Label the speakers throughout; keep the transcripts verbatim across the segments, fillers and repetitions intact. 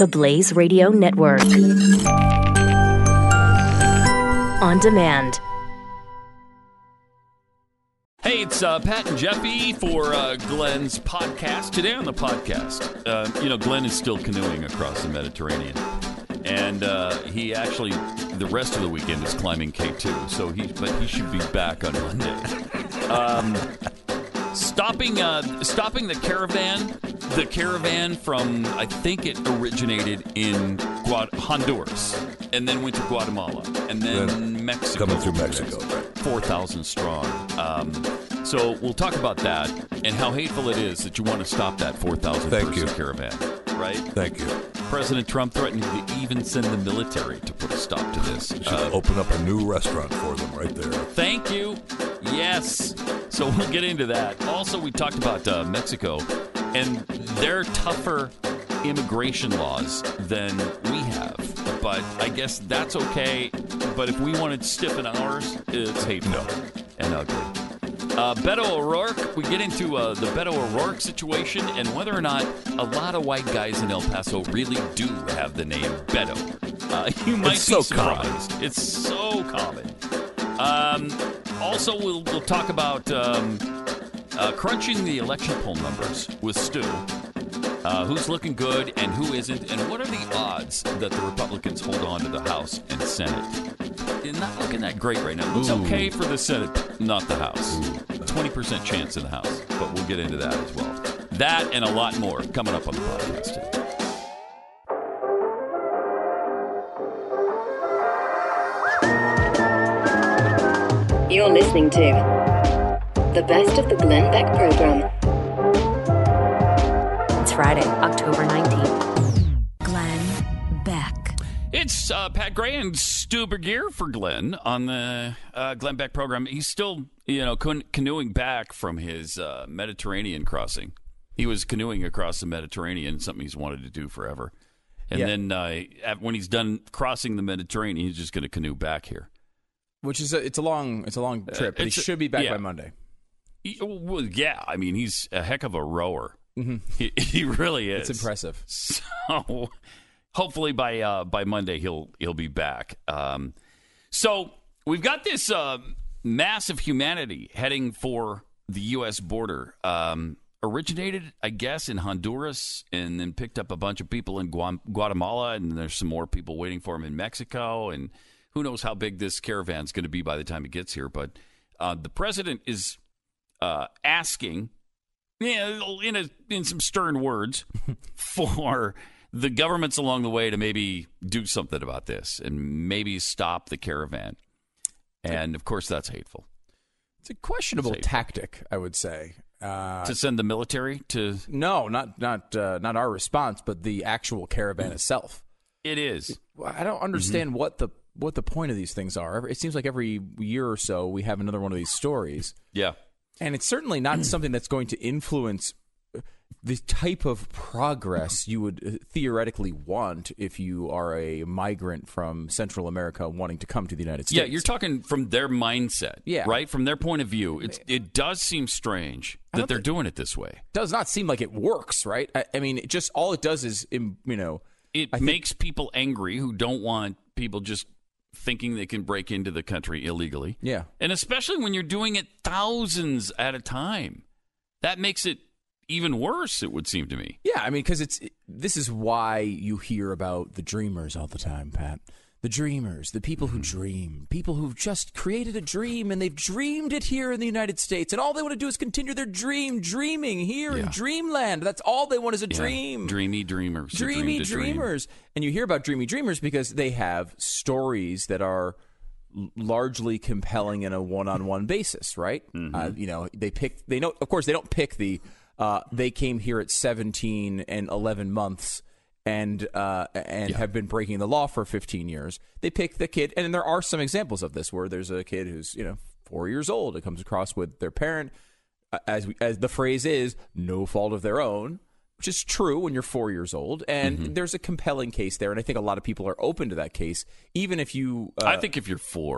Speaker 1: the Blaze Radio Network. On demand.
Speaker 2: Hey, it's uh, Pat and Jeffy for uh, Glenn's podcast. Today on the podcast, uh, you know, Glenn is still canoeing across the Mediterranean. And uh, he actually, the rest of the weekend is climbing K two. So he, but he should be back on Monday. Um, stopping, uh, stopping the caravan, the caravan from, I think it originated in Guad- Honduras, and then went to Guatemala, and then, then Mexico.
Speaker 3: Coming through Mexico, right.
Speaker 2: four thousand strong. Um, so we'll talk about that and how hateful it is that you want to stop that four thousand person caravan, right?
Speaker 3: Thank you.
Speaker 2: President Trump threatening to even send the military to put a stop to this.
Speaker 3: Should
Speaker 2: Uh,
Speaker 3: open up a new restaurant for them right there.
Speaker 2: Thank you. Yes. So we'll get into that. Also, we talked about uh, Mexico and their tougher immigration laws than we have. But I guess that's okay. But if we wanted to stiffen ours, it's hateful
Speaker 3: No.
Speaker 2: and ugly. Uh, Beto O'Rourke, we get into uh, the Beto O'Rourke situation and whether or not a lot of white guys in El Paso really do have the name Beto. Uh, you might
Speaker 3: It's
Speaker 2: be
Speaker 3: so
Speaker 2: surprised.
Speaker 3: common.
Speaker 2: It's so common. Um, also, we'll, we'll talk about um, uh, crunching the election poll numbers with Stu. Uh, who's looking good and who isn't, and what are the odds that the Republicans hold on to the House and Senate? It's not looking that great right now. It looks
Speaker 3: Ooh.
Speaker 2: okay for the Senate, not the House. twenty percent chance in the House, but we'll get into that as well. That and a lot more coming up on the podcast today.
Speaker 1: You're listening to the best of the Glenn Beck program. It's Friday, October nineteenth. Glenn Beck.
Speaker 2: It's uh, Pat Gray and Stu Burguiere for Glenn on the uh, Glenn Beck program. He's still, you know, can- canoeing back from his uh, Mediterranean crossing. He was canoeing across the Mediterranean, something he's wanted to do forever. And
Speaker 4: Yeah.
Speaker 2: then uh, at- when he's done crossing the Mediterranean, he's just going to canoe back here.
Speaker 4: Which is a, it's a long it's a long trip, but he
Speaker 2: it's a-
Speaker 4: should be back
Speaker 2: yeah.
Speaker 4: by Monday.
Speaker 2: He- well, yeah, I mean, he's a heck of a rower.
Speaker 4: Mm-hmm.
Speaker 2: He, he really is.
Speaker 4: It's impressive.
Speaker 2: So hopefully by uh, by Monday he'll he'll be back. Um, so we've got this uh, mass of humanity heading for the U S border. Um, originated, I guess, in Honduras, and then picked up a bunch of people in Guam- Guatemala, and there's some more people waiting for him in Mexico, and who knows how big this caravan's going to be by the time it gets here. But uh, the president is uh, asking, yeah, in a, in some stern words, for the governments along the way to maybe do something about this and maybe stop the caravan. And of course, that's hateful.
Speaker 4: It's a questionable
Speaker 2: It's hateful.
Speaker 4: tactic, I would say. Uh,
Speaker 2: To send the military to
Speaker 4: no, not not uh, not our response, but the actual caravan itself.
Speaker 2: it is.
Speaker 4: Well, I don't understand
Speaker 2: Mm-hmm.
Speaker 4: what the what the point of these things are. It seems like every year or so we have another one of these stories.
Speaker 2: Yeah.
Speaker 4: And it's certainly not something that's going to influence the type of progress you would theoretically want if you are a migrant from Central America wanting to come to the United States.
Speaker 2: Yeah, you're talking from their mindset,
Speaker 4: Yeah.
Speaker 2: right? From their point of view. It's, it does seem strange
Speaker 4: I
Speaker 2: that
Speaker 4: don't
Speaker 2: they're
Speaker 4: think-
Speaker 2: doing it this way.
Speaker 4: does not seem like it works, right? I, I mean, it just all it does is, im- you know,
Speaker 2: It
Speaker 4: I think-
Speaker 2: makes people angry who don't want people just thinking they can break into the country illegally.
Speaker 4: yeah.
Speaker 2: And especially when you're doing it thousands at a time. That makes it even worse, it would seem to me.
Speaker 4: Yeah, I mean, because it's this is why you hear about the dreamers all the time, Pat. The dreamers, the people who dream, people who've just created a dream and they've dreamed it here in the United States, and all they want to do is continue their dream, dreaming here
Speaker 2: Yeah.
Speaker 4: in dreamland. That's all they want is a
Speaker 2: Yeah.
Speaker 4: dream.
Speaker 2: Dreamy dreamers. who dream
Speaker 4: Dreamy
Speaker 2: to dream.
Speaker 4: dreamers. And you hear about dreamy dreamers because they have stories that are l- largely compelling in a one-on-one basis, right?
Speaker 2: Mm-hmm.
Speaker 4: Uh, you know, they pick. They know, of course, they don't pick the. Uh, they came here at seventeen and eleven months, and uh, and
Speaker 2: Yeah.
Speaker 4: have been breaking the law for fifteen years. They pick the kid, and there are some examples of this where there's a kid who's you know four years old. It comes across with their parent, uh, as we, as the phrase is, no fault of their own. Which is true when you're four years old, and
Speaker 2: Mm-hmm.
Speaker 4: there's a compelling case there, and I think a lot of people are open to that case, even if you. Uh,
Speaker 2: I think if you're four,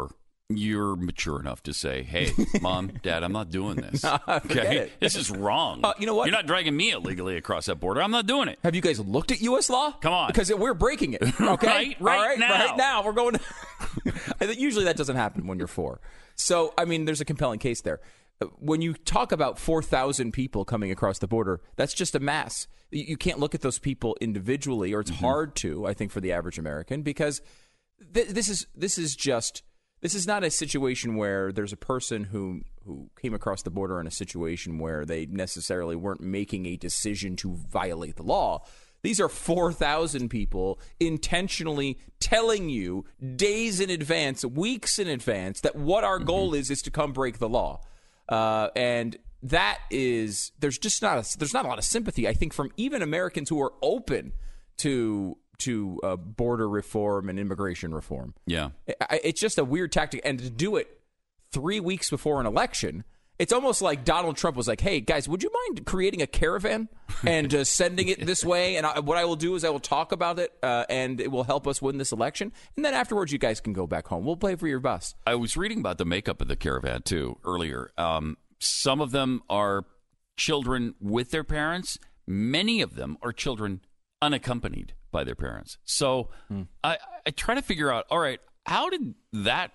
Speaker 2: you're mature enough to say, hey, Mom, Dad, I'm not doing this.
Speaker 4: Okay,
Speaker 2: it. This is wrong.
Speaker 4: Uh, you know what?
Speaker 2: You're not dragging me illegally across that border. I'm not doing it.
Speaker 4: Have you guys looked at U S law?
Speaker 2: Come on.
Speaker 4: Because we're breaking it. Okay?
Speaker 2: right, right,
Speaker 4: All right
Speaker 2: now.
Speaker 4: Right now. We're going to... Usually that doesn't happen when you're four. So, I mean, there's a compelling case there. When you talk about four thousand people coming across the border, that's just a mass. You can't look at those people individually, or it's mm-hmm. hard to, I think, for the average American, because th- this is this is just... This is not a situation where there's a person who who came across the border in a situation where they necessarily weren't making a decision to violate the law. These are four thousand people intentionally telling you days in advance, weeks in advance, that what our mm-hmm. goal is is to come break the law. Uh, and that is, there's just not a, there's not a lot of sympathy, I think, from even Americans who are open to to uh, border reform and immigration reform.
Speaker 2: Yeah.
Speaker 4: It, it's just a weird tactic. And to do it three weeks before an election, it's almost like Donald Trump was like, hey, guys, would you mind creating a caravan and uh, sending it this way? And I, what I will do is I will talk about it, uh, and it will help us win this election. And then afterwards, you guys can go back home. We'll play for your bus.
Speaker 2: I was reading about the makeup of the caravan, too, earlier. Um, some of them are children with their parents. Many of them are children unaccompanied by their parents. So hmm. I, I try to figure out, all right, how did that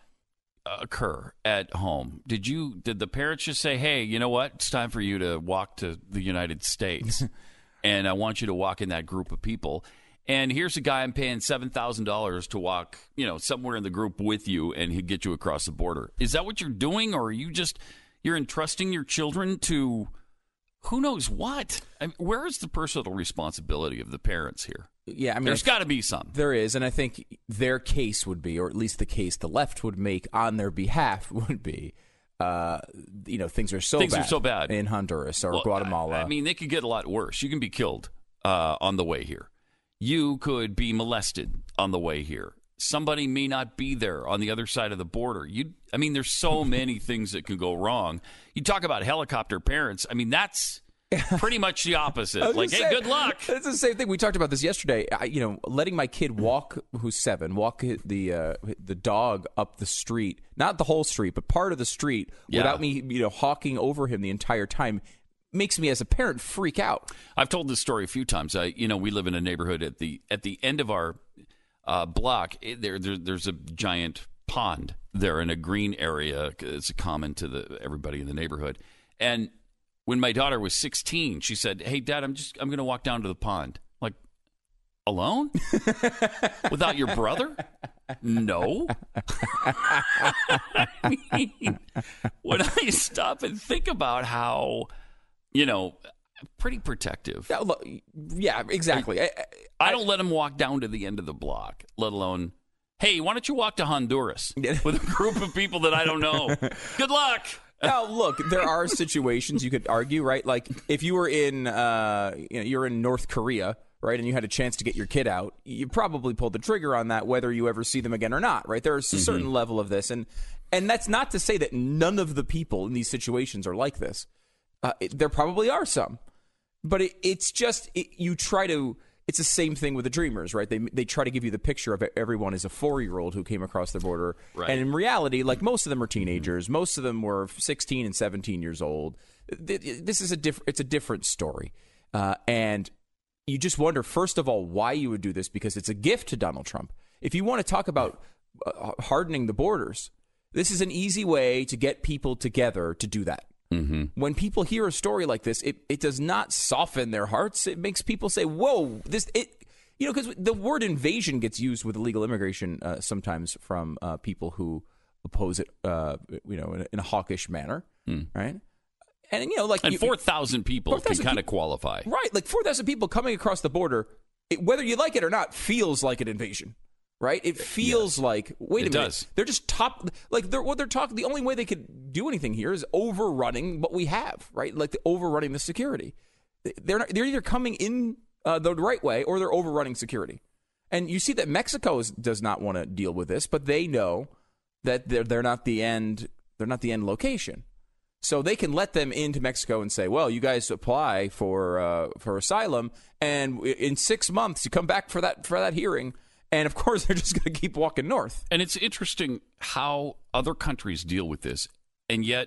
Speaker 2: occur at home? Did you did the parents just say, hey, you know what? It's time for you to walk to the United States, and I want you to walk in that group of people. And here's a guy I'm paying seven thousand dollars to walk, you know, somewhere in the group with you, and he'd get you across the border. Is that what you're doing, or are you just you're entrusting your children to who knows what? I mean, where is the personal responsibility of the parents here?
Speaker 4: Yeah, I mean,
Speaker 2: there's got to be some.
Speaker 4: There is, and I think their case would be, or at least the case the left would make on their behalf would be, uh, you know, things are so
Speaker 2: things
Speaker 4: bad
Speaker 2: are so bad
Speaker 4: in Honduras or
Speaker 2: well,
Speaker 4: Guatemala.
Speaker 2: I, I mean, they could get a lot worse. You can be killed uh, on the way here. You could be molested on the way here. Somebody may not be there on the other side of the border. You, I mean, there's so many things that can go wrong. You talk about helicopter parents. I mean, that's pretty much the opposite. Like, hey, good luck.
Speaker 4: It's the same thing. We talked about this yesterday. I, you know, letting my kid walk, who's seven, walk the uh, the dog up the street, not the whole street, but part of the street, yeah. without me, you know, hawking over him the entire time, makes me as a parent freak out.
Speaker 2: I've told this story a few times. I, you know, we live in a neighborhood at the at the end of our uh, block. It, there, there, there's a giant pond there in a green area. It's common to the everybody in the neighborhood. And when my daughter was sixteen, she said, "Hey, Dad, I'm just I'm going to walk down to the pond." Like, alone? Without your brother? No. I mean, when I stop and think about how, you know, pretty protective.
Speaker 4: Yeah, exactly.
Speaker 2: I, I, I don't let him walk down to the end of the block, let alone, hey, why don't you walk to Honduras with a group of people that I don't know? Good luck.
Speaker 4: Now, look, there are situations you could argue, right? Like if you were in, uh, you know, you're in North Korea, right, and you had a chance to get your kid out, you probably pulled the trigger on that, whether you ever see them again or not, right? There's a mm-hmm. certain level of this, and and that's not to say that none of the people in these situations are like this. Uh, it, there probably are some, but it, it's just it, you try to. It's the same thing with the Dreamers, right? They they try to give you the picture of everyone as a four-year-old who came across the border.
Speaker 2: Right.
Speaker 4: And in reality, like most of them are teenagers. Mm-hmm. Most of them were sixteen and seventeen years old. This is a diff- it's a different story. Uh, and you just wonder, first of all, why you would do this, because it's a gift to Donald Trump. If you want to talk about uh, hardening the borders, this is an easy way to get people together to do that.
Speaker 2: Mm-hmm.
Speaker 4: When people hear a story like this, it, it does not soften their hearts. It makes people say, whoa, this, it, you know, because the word invasion gets used with illegal immigration uh, sometimes from uh, people who oppose it, uh, you know, in a, in a hawkish manner, mm. right? And, you know, like...
Speaker 2: And four thousand people four thousand can kind of qualify.
Speaker 4: Right, like four thousand people coming across the border, it, whether you like it or not, feels like an invasion. Right? It feels yes. like, wait a
Speaker 2: it
Speaker 4: minute.
Speaker 2: Does.
Speaker 4: They're just top, like, they're, what they're talking, the only way they could do anything here is overrunning what we have, right? Like, the overrunning the security. They're not, they're either coming in uh, the right way or they're overrunning security. And you see that Mexico is, does not want to deal with this, but they know that they're, they're not the end, they're not the end location. So they can let them into Mexico and say, well, you guys apply for uh, for asylum, and in six months you come back for that for that hearing, And, of course, they're just going to keep walking north.
Speaker 2: And it's interesting how other countries deal with this. And yet,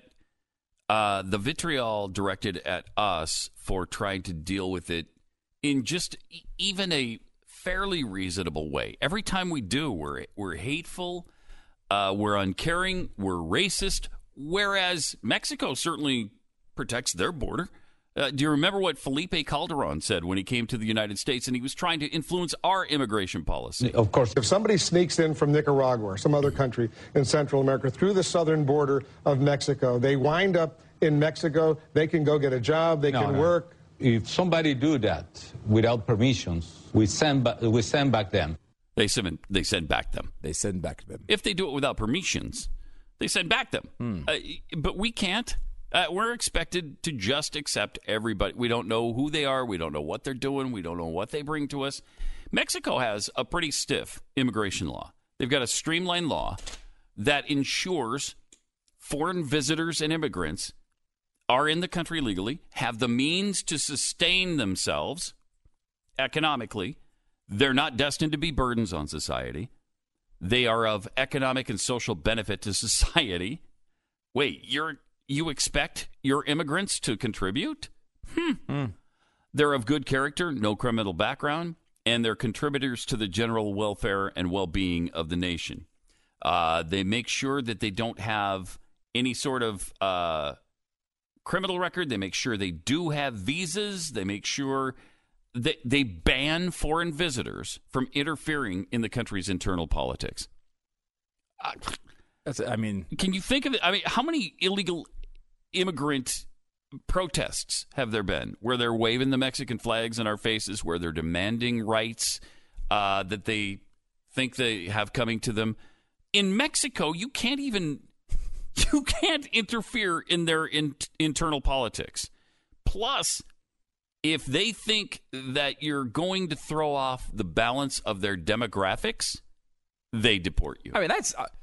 Speaker 2: uh, the vitriol directed at us for trying to deal with it in just e- even a fairly reasonable way. Every time we do, we're, we're hateful, uh, we're uncaring, we're racist, whereas Mexico certainly protects their border. Uh, do you remember what Felipe Calderon said when he came to the United States and he was trying to influence our immigration policy?
Speaker 5: Of course.
Speaker 6: If somebody sneaks in from Nicaragua or some other country in Central America through the southern border of Mexico, they wind up in Mexico, they can go get a job, they
Speaker 5: No,
Speaker 6: can
Speaker 5: no.
Speaker 6: work.
Speaker 5: If somebody do that without permissions, we send, ba- we send back them.
Speaker 2: They send, they send back them.
Speaker 4: They send back them.
Speaker 2: If they do it without permissions, they send back them.
Speaker 4: Hmm.
Speaker 2: Uh, but we can't. Uh, we're expected to just accept everybody. We don't know who they are. We don't know what they're doing. We don't know what they bring to us. Mexico has a pretty stiff immigration law. They've got a streamlined law that ensures foreign visitors and immigrants are in the country legally, have the means to sustain themselves economically. They're not destined to be burdens on society. They are of economic and social benefit to society. Wait, you're you expect your immigrants to contribute? Hmm.
Speaker 4: Mm.
Speaker 2: They're of good character, no criminal background, and they're contributors to the general welfare and well-being of the nation. Uh, they make sure that they don't have any sort of uh, criminal record. They make sure they do have visas. They make sure that they ban foreign visitors from interfering in the country's internal politics. Uh,
Speaker 4: That's, I mean,
Speaker 2: Can you think of it? I mean, how many illegal immigrant protests have there been where they're waving the Mexican flags in our faces, where they're demanding rights uh, that they think they have coming to them? In Mexico, you can't even you can't interfere in their in, internal politics. Plus, if they think that you're going to throw off the balance of their demographics, they deport you.
Speaker 4: I mean, that's uh,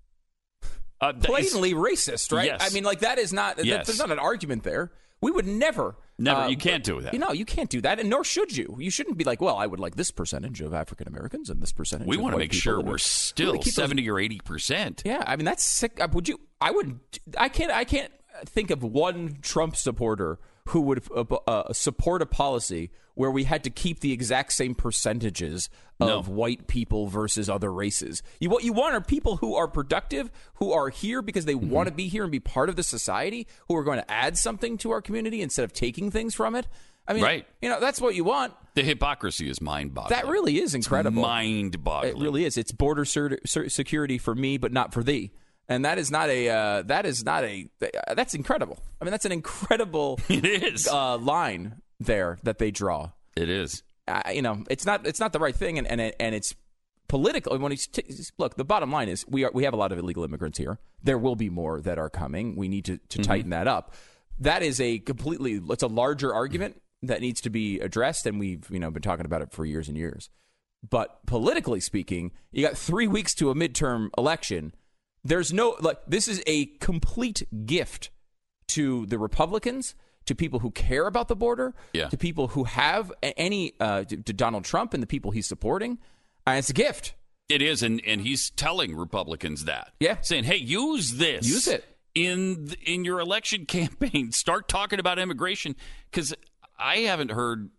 Speaker 2: Uh, that is-
Speaker 4: blatantly racist, right?
Speaker 2: Yes.
Speaker 4: I mean, like, that is not,
Speaker 2: Yes.
Speaker 4: that, there's not an argument there. We would never.
Speaker 2: Never.
Speaker 4: uh,
Speaker 2: You can't do that.
Speaker 4: You know, you can't do that, and nor should you. You shouldn't be like, well, I would like this percentage of African Americans and this percentage
Speaker 2: We
Speaker 4: of
Speaker 2: want to
Speaker 4: white
Speaker 2: make
Speaker 4: people,
Speaker 2: sure
Speaker 4: and
Speaker 2: we're
Speaker 4: really
Speaker 2: still
Speaker 4: keep those-
Speaker 2: seventy or eighty percent.
Speaker 4: Yeah, I mean, that's sick. Uh, Would you, I would, I can't, I can't think of one Trump supporter who would uh, uh, support a policy where we had to keep the exact same percentages of
Speaker 2: No.
Speaker 4: white people versus other races. You, what you want are people who are productive, who are here because they
Speaker 2: Mm-hmm.
Speaker 4: want to be here and be part of the society, who are going to add something to our community instead of taking things from it. I mean,
Speaker 2: Right.
Speaker 4: you know, that's what you want.
Speaker 2: The hypocrisy is mind-boggling.
Speaker 4: That really is incredible.
Speaker 2: Mind-boggling.
Speaker 4: It really is. It's border sur- sur- security for me, but not for thee. And that is not a. Uh, that is not a. Uh, that's incredible. I mean, that's an incredible
Speaker 2: It is.
Speaker 4: uh, line there that they draw.
Speaker 2: It is.
Speaker 4: Uh, you know, it's not. It's not the right thing, and and, it, and it's political. When he's t- look, the bottom line is we are we have a lot of illegal immigrants here. There will be more that are coming. We need to, to tighten that up. That is a completely. It's a larger argument that needs to be addressed, and we've you know been talking about it for years and years. But politically speaking, you got three weeks to a midterm election. There's no, like, this is a complete gift to the Republicans, to people who care about the border,
Speaker 2: Yeah.
Speaker 4: to people who have a- any, uh, to, to Donald Trump and the people he's supporting. Uh, it's a gift.
Speaker 2: It is, and, and he's telling Republicans that.
Speaker 4: Yeah.
Speaker 2: Saying, hey, use this.
Speaker 4: Use it.
Speaker 2: In, th- in your election campaign. Start talking about immigration, because I haven't heard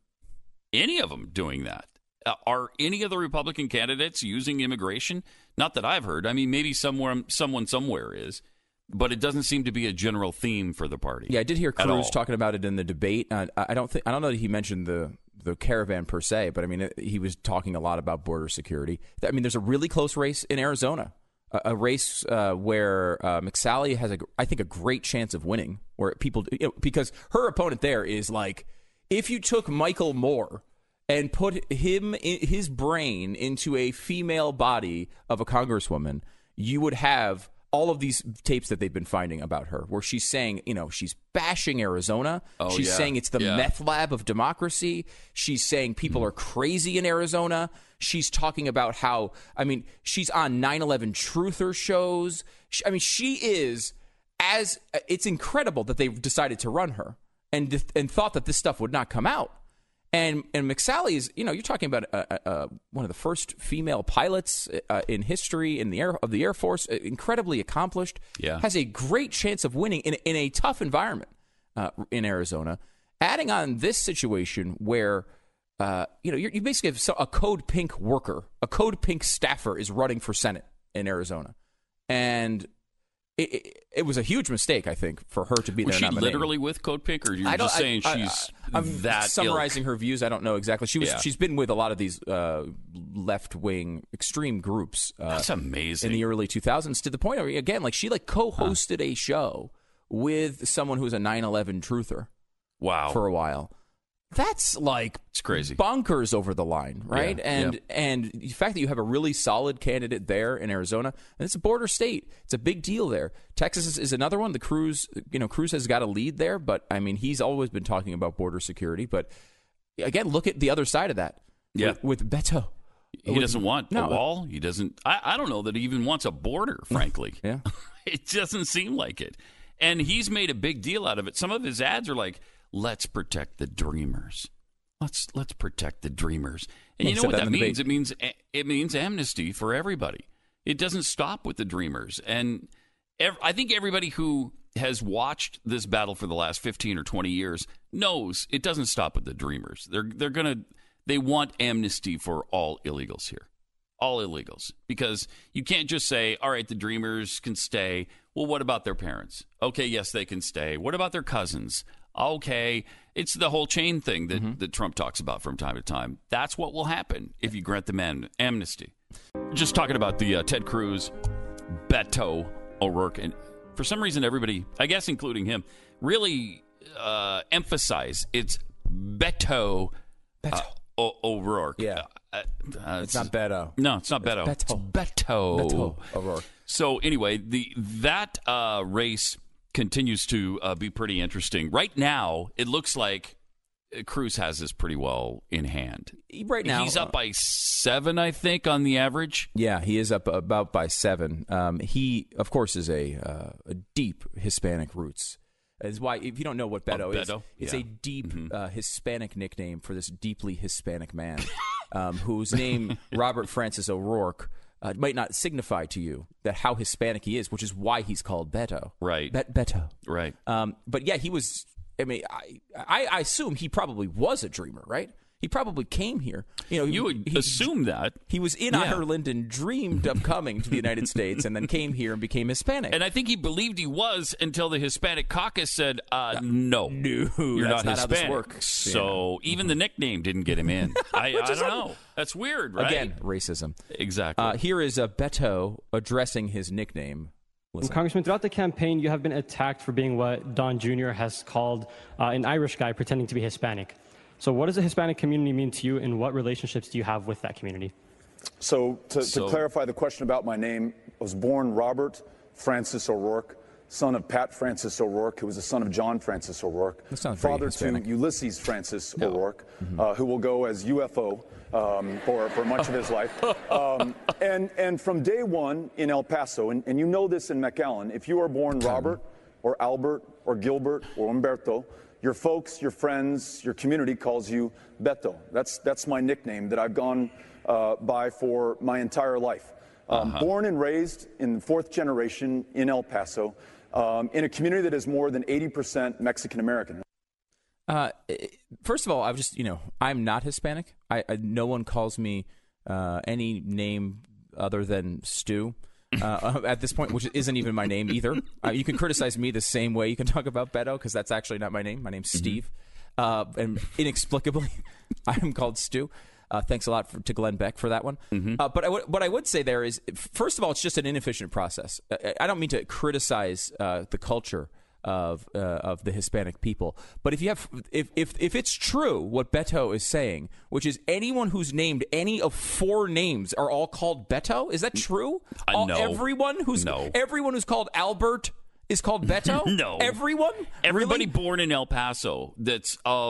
Speaker 2: any of them doing that. Uh, are any of the Republican candidates using immigration? Not that I've heard. I mean, maybe somewhere, someone somewhere is, but it doesn't seem to be a general theme for the party.
Speaker 4: Yeah, I did hear
Speaker 2: at all.
Speaker 4: Cruz talking about it in the debate. Uh, I don't think I don't know that he mentioned the the caravan per se, but I mean it, he was talking a lot about border security. I mean, there's a really close race in Arizona, a, a race uh, where uh, McSally has a I think a great chance of winning. Where people you know, because her opponent there is like, if you took Michael Moore and put him his brain into a female body of a congresswoman, you would have all of these tapes that they've been finding about her, where she's saying, you know, she's bashing Arizona.
Speaker 2: Oh,
Speaker 4: she's
Speaker 2: yeah.
Speaker 4: saying it's the
Speaker 2: Yeah.
Speaker 4: meth lab of democracy. She's saying people are crazy in Arizona. She's talking about how, I mean, she's on nine eleven truther shows. She, I mean, she is as, it's incredible that they've decided to run her and and thought that this stuff would not come out. And and McSally is, you know, you're talking about uh, uh, one of the first female pilots uh, in history in the air of the Air Force, uh, incredibly accomplished.
Speaker 2: Yeah.
Speaker 4: Has a great chance of winning in in a tough environment uh, in Arizona. Adding on this situation where, uh, you know, you're, you basically have a Code Pink worker, a Code Pink staffer is running for Senate in Arizona, and. It, it, it was a huge mistake, I think, for her to be
Speaker 2: was
Speaker 4: there.
Speaker 2: Was she
Speaker 4: nominated.
Speaker 2: literally with Code Pink, or you're
Speaker 4: I
Speaker 2: just
Speaker 4: I,
Speaker 2: saying
Speaker 4: I,
Speaker 2: she's
Speaker 4: I, I'm
Speaker 2: that
Speaker 4: summarizing
Speaker 2: ilk?
Speaker 4: her views? I don't know exactly. She was.
Speaker 2: Yeah.
Speaker 4: She's been with a lot of these uh, left-wing extreme groups. Uh,
Speaker 2: That's amazing.
Speaker 4: In the early two thousands, to the point where, again, like she like co-hosted huh. a show with someone who's a nine eleven truther.
Speaker 2: Wow.
Speaker 4: For a while. That's like
Speaker 2: it's crazy,
Speaker 4: bonkers over the line, right?
Speaker 2: Yeah,
Speaker 4: and
Speaker 2: yeah.
Speaker 4: and the fact that you have a really solid candidate there in Arizona, and it's a border state, it's a big deal there. Texas is, is another one. The Cruz, you know, Cruz has got a lead there, but I mean, he's always been talking about border security. But again, look at the other side of that.
Speaker 2: Yeah,
Speaker 4: with, with Beto,
Speaker 2: he
Speaker 4: with,
Speaker 2: doesn't want
Speaker 4: no,
Speaker 2: a wall. He doesn't. I, I don't know that he even wants a border. Frankly,
Speaker 4: yeah,
Speaker 2: it doesn't seem like it. And he's made a big deal out of it. Some of his ads are like, "Let's protect the dreamers." Let's let's protect the dreamers, and
Speaker 4: yeah,
Speaker 2: you know what that means?
Speaker 4: Debate.
Speaker 2: It means it means amnesty for everybody. It doesn't stop with the dreamers, and ev- I think everybody who has watched this battle for the last fifteen or twenty years knows it doesn't stop with the dreamers. They're they're gonna they want amnesty for all illegals here, all illegals, because you can't just say, all right, the dreamers can stay. Well, what about their parents? Okay, yes, they can stay. What about their cousins? Okay, it's the whole chain thing that, mm-hmm. that Trump talks about from time to time. That's what will happen if you grant them am- amnesty. Just talking about the uh, Ted Cruz, Beto O'Rourke, and for some reason everybody, I guess including him, really uh, emphasize it's Beto,
Speaker 4: Beto.
Speaker 2: Uh, o- O'Rourke.
Speaker 4: Yeah,
Speaker 2: uh, uh,
Speaker 4: it's, it's not Beto.
Speaker 2: No, it's not Beto.
Speaker 4: It's Beto.
Speaker 2: It's Beto.
Speaker 4: Beto O'Rourke.
Speaker 2: So anyway, the that uh, race continues to uh, be pretty interesting. Right now, it looks like Cruz has this pretty well in hand.
Speaker 4: Right now,
Speaker 2: he's up by seven, I think, on the average.
Speaker 4: Yeah, he is up about by seven. Um, he, of course, is a, uh, a deep Hispanic roots. Is why, if you don't know what Beto,
Speaker 2: oh, Beto?
Speaker 4: is, it's
Speaker 2: yeah.
Speaker 4: a deep
Speaker 2: mm-hmm.
Speaker 4: uh, Hispanic nickname for this deeply Hispanic man, um, whose name Robert Francis O'Rourke uh, might not signify to you that how Hispanic he is, which is why he's called Beto.
Speaker 2: Right.
Speaker 4: Bet Beto.
Speaker 2: Right.
Speaker 4: Um, but yeah, he was. I mean, I, I I assume he probably was a dreamer, right? He probably came here. You know,
Speaker 2: you would
Speaker 4: he,
Speaker 2: assume that
Speaker 4: he was in
Speaker 2: yeah.
Speaker 4: Ireland and dreamed of coming to the United States, and then came here and became Hispanic.
Speaker 2: And I think he believed he was until the Hispanic caucus said, uh, "No,
Speaker 4: no,
Speaker 2: you're
Speaker 4: that's
Speaker 2: not,
Speaker 4: not
Speaker 2: Hispanic."
Speaker 4: how this works.
Speaker 2: So
Speaker 4: yeah.
Speaker 2: even the nickname didn't get him in. I, I don't know. That's weird, right?
Speaker 4: Again, racism.
Speaker 2: Exactly.
Speaker 4: Uh, here is uh, Beto addressing his nickname. Listen.
Speaker 7: Congressman, throughout the campaign, you have been attacked for being what Don Junior has called uh, an Irish guy pretending to be Hispanic. So what does the Hispanic community mean to you, and what relationships do you have with that community?
Speaker 8: So to,
Speaker 2: So-
Speaker 8: to clarify the question about my name, I was born Robert Francis O'Rourke, son of Pat Francis O'Rourke, who was the son of John Francis O'Rourke,
Speaker 4: That sounds very
Speaker 8: father
Speaker 4: Hispanic.
Speaker 8: to Ulysses Francis O'Rourke, uh, who will go as U F O um, for, for much of his life. Um, and, and from day one in El Paso, and, and you know this in McAllen, if you are born Robert or Albert or Gilbert or Humberto, your folks, your friends, your community calls you Beto. That's, that's my nickname that I've gone uh, by for my entire life. Um,
Speaker 2: Uh-huh.
Speaker 8: Born and raised in the fourth generation in El Paso, um, in a community that is more than eighty percent Mexican American.
Speaker 4: Uh, first of all, I've just, you know, I'm not Hispanic. I, I no one calls me uh, any name other than Stu uh, at this point, which isn't even my name either. Uh, you can criticize me the same way you can talk about Beto, because that's actually not my name. My name's Steve. Uh, and inexplicably, I'm called Stu. Uh, thanks a lot for, to Glenn Beck for that one.
Speaker 2: Mm-hmm.
Speaker 4: Uh, but I w- what I would say there is, first of all, it's just an inefficient process. I, I don't mean to criticize uh, the culture of uh, of the Hispanic people, but if you have, if if if it's true what Beto is saying, which is anyone who's named any of four names are all called Beto, is that true?
Speaker 2: Uh,
Speaker 4: all,
Speaker 2: no.
Speaker 4: Everyone who's
Speaker 2: No.
Speaker 4: everyone who's called Albert is called Beto.
Speaker 2: No.
Speaker 4: Everyone.
Speaker 2: Everybody
Speaker 4: Really?
Speaker 2: born in El Paso that's of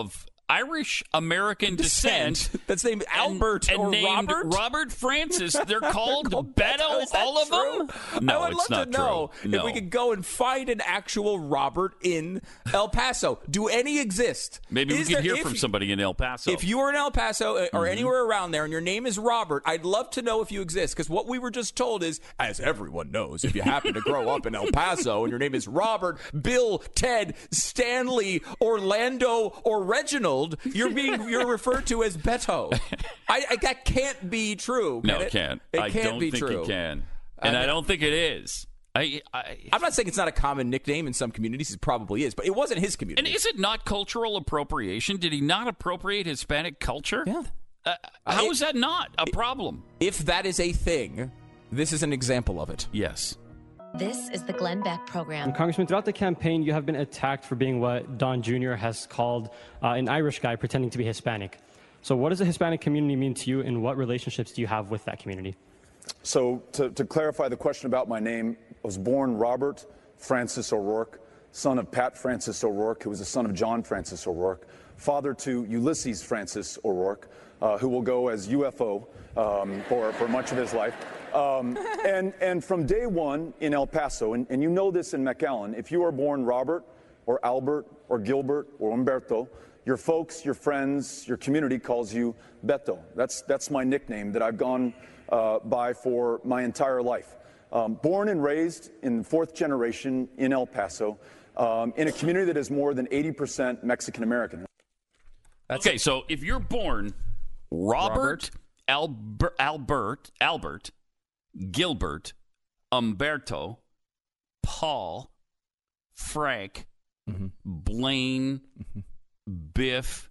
Speaker 2: Irish American descent,
Speaker 4: descent that's named Albert
Speaker 2: and, and
Speaker 4: or
Speaker 2: named
Speaker 4: Robert?
Speaker 2: Robert Francis. They're called,
Speaker 4: called
Speaker 2: Beto,
Speaker 4: Beto. Is that
Speaker 2: all of
Speaker 4: true?
Speaker 2: them? No,
Speaker 4: I would
Speaker 2: it's
Speaker 4: love
Speaker 2: not
Speaker 4: to know
Speaker 2: true. No.
Speaker 4: if we could go and find an actual Robert in El Paso. Do any exist?
Speaker 2: Maybe
Speaker 4: Is
Speaker 2: we could
Speaker 4: there-
Speaker 2: hear
Speaker 4: if
Speaker 2: from
Speaker 4: you-
Speaker 2: somebody in El Paso.
Speaker 4: If you are in El Paso or
Speaker 2: Mm-hmm.
Speaker 4: anywhere around there and your name is Robert, I'd love to know if you exist, because what we were just told is, as everyone knows, if you happen to grow up in El Paso and your name is Robert, Bill, Ted, Stanley, Orlando, or Reginald, you're being you're referred to as Beto. I, I that can't be true.
Speaker 2: no,
Speaker 4: can
Speaker 2: it can't.
Speaker 4: It
Speaker 2: I
Speaker 4: can't
Speaker 2: don't
Speaker 4: be
Speaker 2: think
Speaker 4: true.
Speaker 2: it can, and I,
Speaker 4: I mean-
Speaker 2: don't think it is. I, I,
Speaker 4: I'm not saying it's not a common nickname in some communities. It probably is, but it wasn't his community.
Speaker 2: and is it not cultural appropriation? Did he not appropriate Hispanic culture?
Speaker 4: Yeah.
Speaker 2: Uh, how
Speaker 4: it-
Speaker 2: is that not a problem?
Speaker 4: If that is a thing, this is an example of it.
Speaker 2: Yes.
Speaker 9: This is the Glenn Beck Program.
Speaker 7: And Congressman, throughout the campaign, you have been attacked for being what Don Junior has called uh, an Irish guy pretending to be Hispanic. So what does the Hispanic community mean to you, and what relationships do you have with that community?
Speaker 8: So to, to clarify the question about my name, I was born Robert Francis O'Rourke, son of Pat Francis O'Rourke, who was the son of John Francis O'Rourke, father to Ulysses Francis O'Rourke, uh, who will go as U F O um, for, for much of his life. Um, and, and from day one in El Paso, and, and you know this in McAllen, if you are born Robert or Albert or Gilbert or Umberto, your folks, your friends, your community calls you Beto. That's, that's my nickname that I've gone uh, by for my entire life. Um, born and raised in the fourth generation in El Paso, um, in a community that is more than eighty percent Mexican American.
Speaker 2: Okay, so if you're born Robert,
Speaker 4: Robert?
Speaker 2: Albert, Albert, Albert, Gilbert, Umberto, Paul, Frank,
Speaker 4: Mm-hmm.
Speaker 2: Blaine, Biff,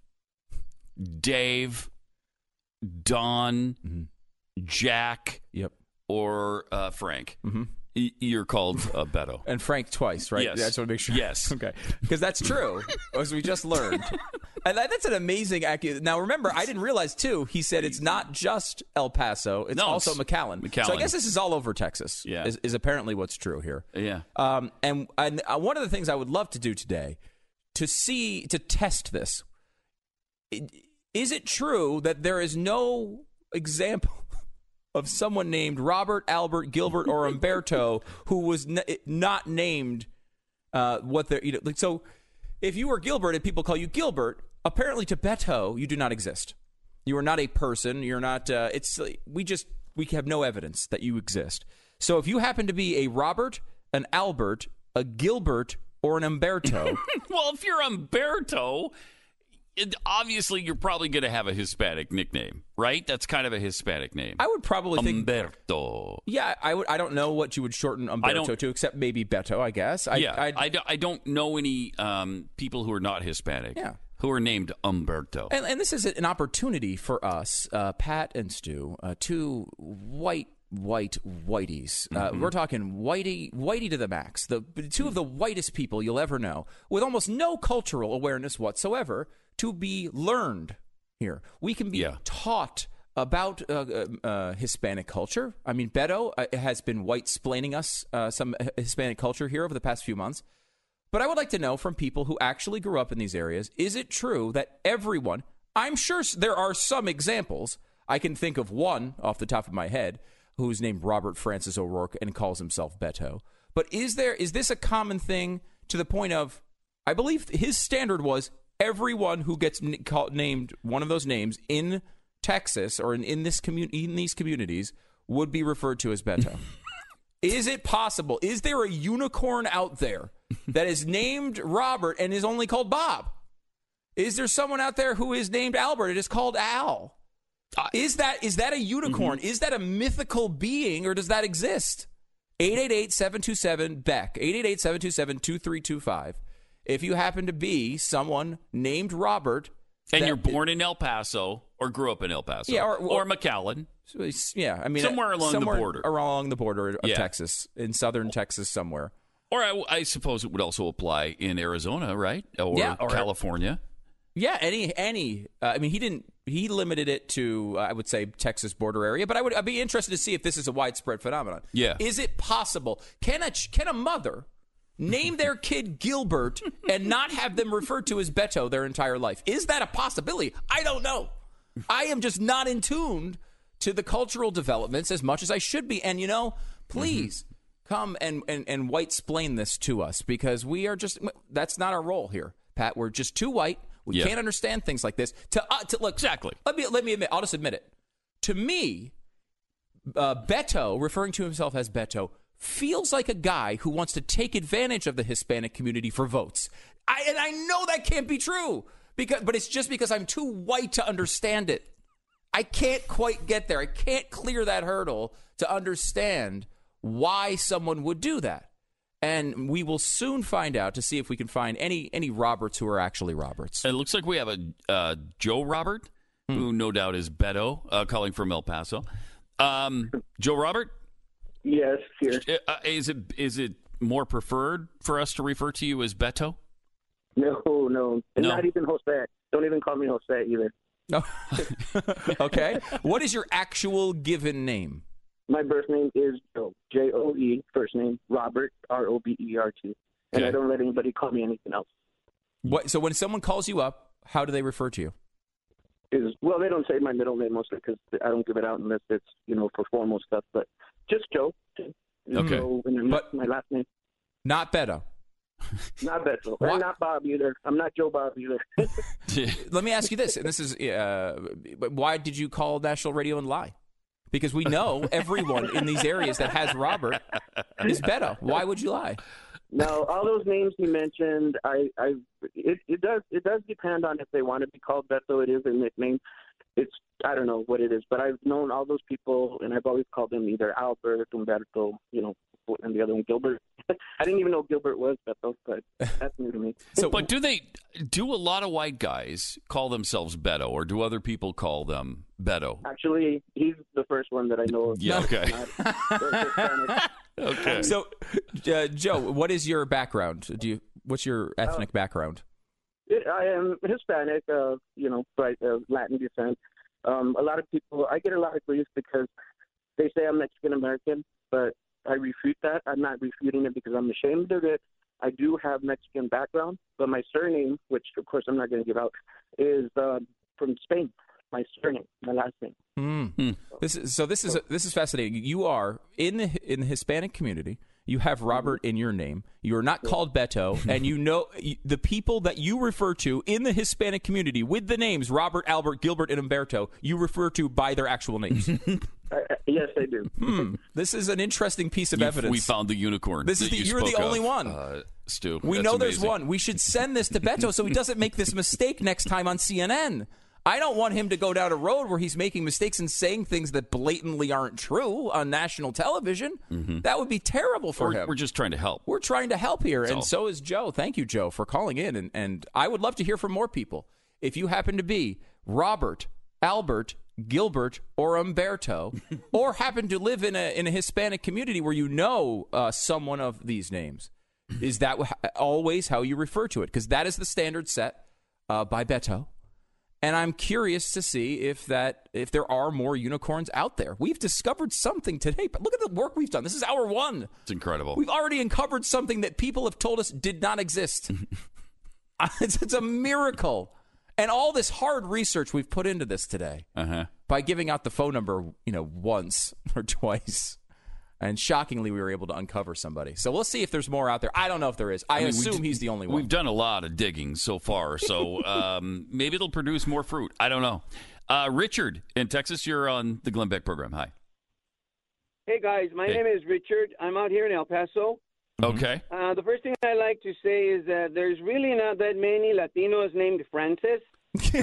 Speaker 2: Dave, Don,
Speaker 4: Mm-hmm.
Speaker 2: Jack,
Speaker 4: Yep.
Speaker 2: or uh, Frank,
Speaker 4: Mm-hmm.
Speaker 2: y- you're called uh, Beto.
Speaker 4: And Frank twice, right?
Speaker 2: Yes.
Speaker 4: I just want to make sure.
Speaker 2: Yes.
Speaker 4: Okay. Because that's true, as we just learned. And that, that's an amazing accusation. Now, remember, I didn't realize, too, he said it's not just El Paso. It's
Speaker 2: No,
Speaker 4: also
Speaker 2: it's
Speaker 4: McAllen.
Speaker 2: McAllen.
Speaker 4: So I guess this is all over Texas,
Speaker 2: Yeah.
Speaker 4: is, is apparently what's true here.
Speaker 2: Yeah.
Speaker 4: Um, and and uh, one of the things I would love to do today, to see, to test this, i- is it true that there is no example of someone named Robert, Albert, Gilbert, or Umberto who was n- not named uh, what they're, you know, like, so if you were Gilbert and people call you Gilbert, apparently to Beto, you do not exist. You are not a person. You're not, uh, it's, we just, we have no evidence that you exist. So if you happen to be a Robert, an Albert, a Gilbert, or an Umberto,
Speaker 2: Well, if you're Umberto, it, obviously you're probably going to have a Hispanic nickname, right? That's kind of a Hispanic name.
Speaker 4: I would probably think,
Speaker 2: Umberto.
Speaker 4: yeah, I would. I don't know what you would shorten Umberto
Speaker 2: don't-
Speaker 4: to, except maybe Beto, I guess. I,
Speaker 2: yeah,
Speaker 4: I'd-
Speaker 2: I, do, I don't know any um, people who are not Hispanic
Speaker 4: Yeah.
Speaker 2: who are named Umberto.
Speaker 4: And, and this is an opportunity for us, uh, Pat and Stu, uh, two white, white whiteys. Uh,
Speaker 2: Mm-hmm.
Speaker 4: We're talking whitey, whitey to the max. The two of the whitest people you'll ever know, with almost no cultural awareness whatsoever, to be learned here. We can be
Speaker 2: Yeah.
Speaker 4: taught about uh, uh, uh, Hispanic culture. I mean, Beto uh, has been white-splaining us uh, some Hispanic culture here over the past few months. But I would like to know from people who actually grew up in these areas, is it true that everyone, I'm sure s- there are some examples, I can think of one off the top of my head, who's named Robert Francis O'Rourke and calls himself Beto. But is there is this a common thing to the point of, I believe his standard was everyone who gets n- called, named one of those names in Texas or in, in this commun- in these communities would be referred to as Beto. Is it possible? Is there a unicorn out there that is named Robert and is only called Bob? Is there someone out there who is named Albert and is called Al? Is that is that a unicorn?
Speaker 2: Mm-hmm.
Speaker 4: Is that a mythical being, or does that exist? eight eight eight, seven two seven, B E C K, eight eight eight, seven two seven, two three two five. If you happen to be someone named Robert.
Speaker 2: and
Speaker 4: that-
Speaker 2: you're born in El Paso or grew up in El Paso.
Speaker 4: Yeah, or-
Speaker 2: or,
Speaker 4: or-
Speaker 2: McAllen.
Speaker 4: So it's- Yeah, I mean
Speaker 2: Somewhere along the
Speaker 4: somewhere
Speaker 2: border.
Speaker 4: along the border of
Speaker 2: Yeah.
Speaker 4: Texas, in southern Texas somewhere.
Speaker 2: Or I, I suppose it would also apply in Arizona, right? Or
Speaker 4: Yeah, or-
Speaker 2: California.
Speaker 4: Yeah, any any. Uh, I mean, he didn't. He limited it to, uh, I would say, Texas border area. But I would. I'd be interested to see if this is a widespread phenomenon.
Speaker 2: Yeah.
Speaker 4: Is it possible? Can a ch- can a mother name their kid Gilbert and not have them referred to as Beto their entire life. Is that a possibility? I don't know. I am just not in tune to the cultural developments as much as I should be. And, you know, please mm-hmm. come and, and, and white-splain this to us, because we are just – that's not our role here, Pat. We're just too white. We yeah. can't understand things like this. To, uh, to look,
Speaker 2: exactly.
Speaker 4: Let me let me admit. I'll just admit it. To me, uh, Beto, referring to himself as Beto, feels like a guy who wants to take advantage of the Hispanic community for votes. I, and I know that can't be true, because, but it's just because I'm too white to understand it. I can't quite get there. I can't clear that hurdle to understand why someone would do that. And we will soon find out to see if we can find any any Roberts who are actually Roberts.
Speaker 2: It looks like we have a uh, Joe Robert, hmm. who no doubt is Beto, uh, calling from El Paso. Um, Joe Robert?
Speaker 10: Yes, here.
Speaker 2: Uh, is it is it more preferred for us to refer to you as Beto?
Speaker 10: No, no. And
Speaker 2: no.
Speaker 10: Not even Jose. Don't even call me Jose either.
Speaker 4: No. Okay. What is your actual given name?
Speaker 10: My birth name is Joe, J O E, first name, Robert, R O B E R T. And
Speaker 2: okay.
Speaker 10: I don't let anybody call me anything else.
Speaker 4: What? So when someone calls you up, how do they refer to you?
Speaker 10: Is Well, they don't say my middle name mostly because I don't give it out unless it's, you know, for formal stuff. But just Joe.
Speaker 2: Okay.
Speaker 10: Joe, and but my last name.
Speaker 4: Not Beto.
Speaker 10: Not Beto. And not Bob either. I'm not Joe Bob either.
Speaker 4: Let me ask you this, and this is, uh, why did you call national radio and lie? Because we know everyone in these areas that has Robert is Beto. Why would you lie?
Speaker 10: No, all those names you mentioned, I, I, it, it does, it does depend on if they want to be called Beto. It is a nickname. It's, I don't know what it is, but I've known all those people, and I've always called them either Albert, Humberto, you know, and the other one Gilbert. I didn't even know Gilbert was Beto, but that's new to me.
Speaker 2: So, but do they, do a lot of white guys call themselves Beto, or do other people call them Beto?
Speaker 10: Actually, he's the first one that I know of.
Speaker 2: Yeah, okay.
Speaker 4: Okay. So, uh, Joe, what is your background? Do you? What's your ethnic uh, background?
Speaker 10: It, I am Hispanic, uh, you know, by uh, Latin descent. Um, a lot of people, I get a lot of grief because they say I'm Mexican American, but I refute that. I'm not refuting it because I'm ashamed of it. I do have Mexican background, but my surname, which of course I'm not going to give out, is uh, from Spain. My surname, my last name.
Speaker 4: Mm. This is, so this is this is fascinating. You are in the in the Hispanic community. You have Robert in your name. You are not called Beto, and you know the people that you refer to in the Hispanic community with the names Robert, Albert, Gilbert, and Humberto. You refer to by their actual names.
Speaker 10: uh, yes, I do.
Speaker 4: Hmm. This is an interesting piece of
Speaker 2: You've,
Speaker 4: evidence.
Speaker 2: We found the unicorn.
Speaker 4: This is the,
Speaker 2: you
Speaker 4: you're the only
Speaker 2: of,
Speaker 4: one,
Speaker 2: uh, Stu.
Speaker 4: We
Speaker 2: That's
Speaker 4: know
Speaker 2: amazing.
Speaker 4: There's one. We should send this to Beto so he doesn't make this mistake next time on C N N. I don't want him to go down a road where he's making mistakes and saying things that blatantly aren't true on national television. Mm-hmm. That would be terrible for
Speaker 2: we're,
Speaker 4: him.
Speaker 2: We're just trying to help.
Speaker 4: We're trying to help here,
Speaker 2: That's
Speaker 4: and
Speaker 2: all.
Speaker 4: so is Joe. Thank you, Joe, for calling in. And, and I would love to hear from more people. If you happen to be Robert, Albert, Gilbert, or Humberto, or happen to live in a in a Hispanic community where you know uh, someone of these names, is that always how you refer to it? Because that is the standard set uh, by Beto. And I'm curious to see if that if there are more unicorns out there. We've discovered something today, but look at the work we've done. This is hour one.
Speaker 2: It's incredible.
Speaker 4: We've already uncovered something that people have told us did not exist. it's, it's a miracle. And all this hard research we've put into this today
Speaker 2: uh-huh.
Speaker 4: by giving out the phone number, you know, once or twice. And shockingly, we were able to uncover somebody. So we'll see if there's more out there. I don't know if there is. I, I mean, assume d- he's the only one.
Speaker 2: We've done a lot of digging so far, so um, maybe it'll produce more fruit. I don't know. Uh, Richard in Texas, you're on the Glenn Beck program. Hi.
Speaker 11: Hey, guys. My
Speaker 2: hey.
Speaker 11: name is Richard. I'm out here in El Paso.
Speaker 2: Okay.
Speaker 11: Uh, the first thing I like to say is that there's really not that many Latinos named Francis. so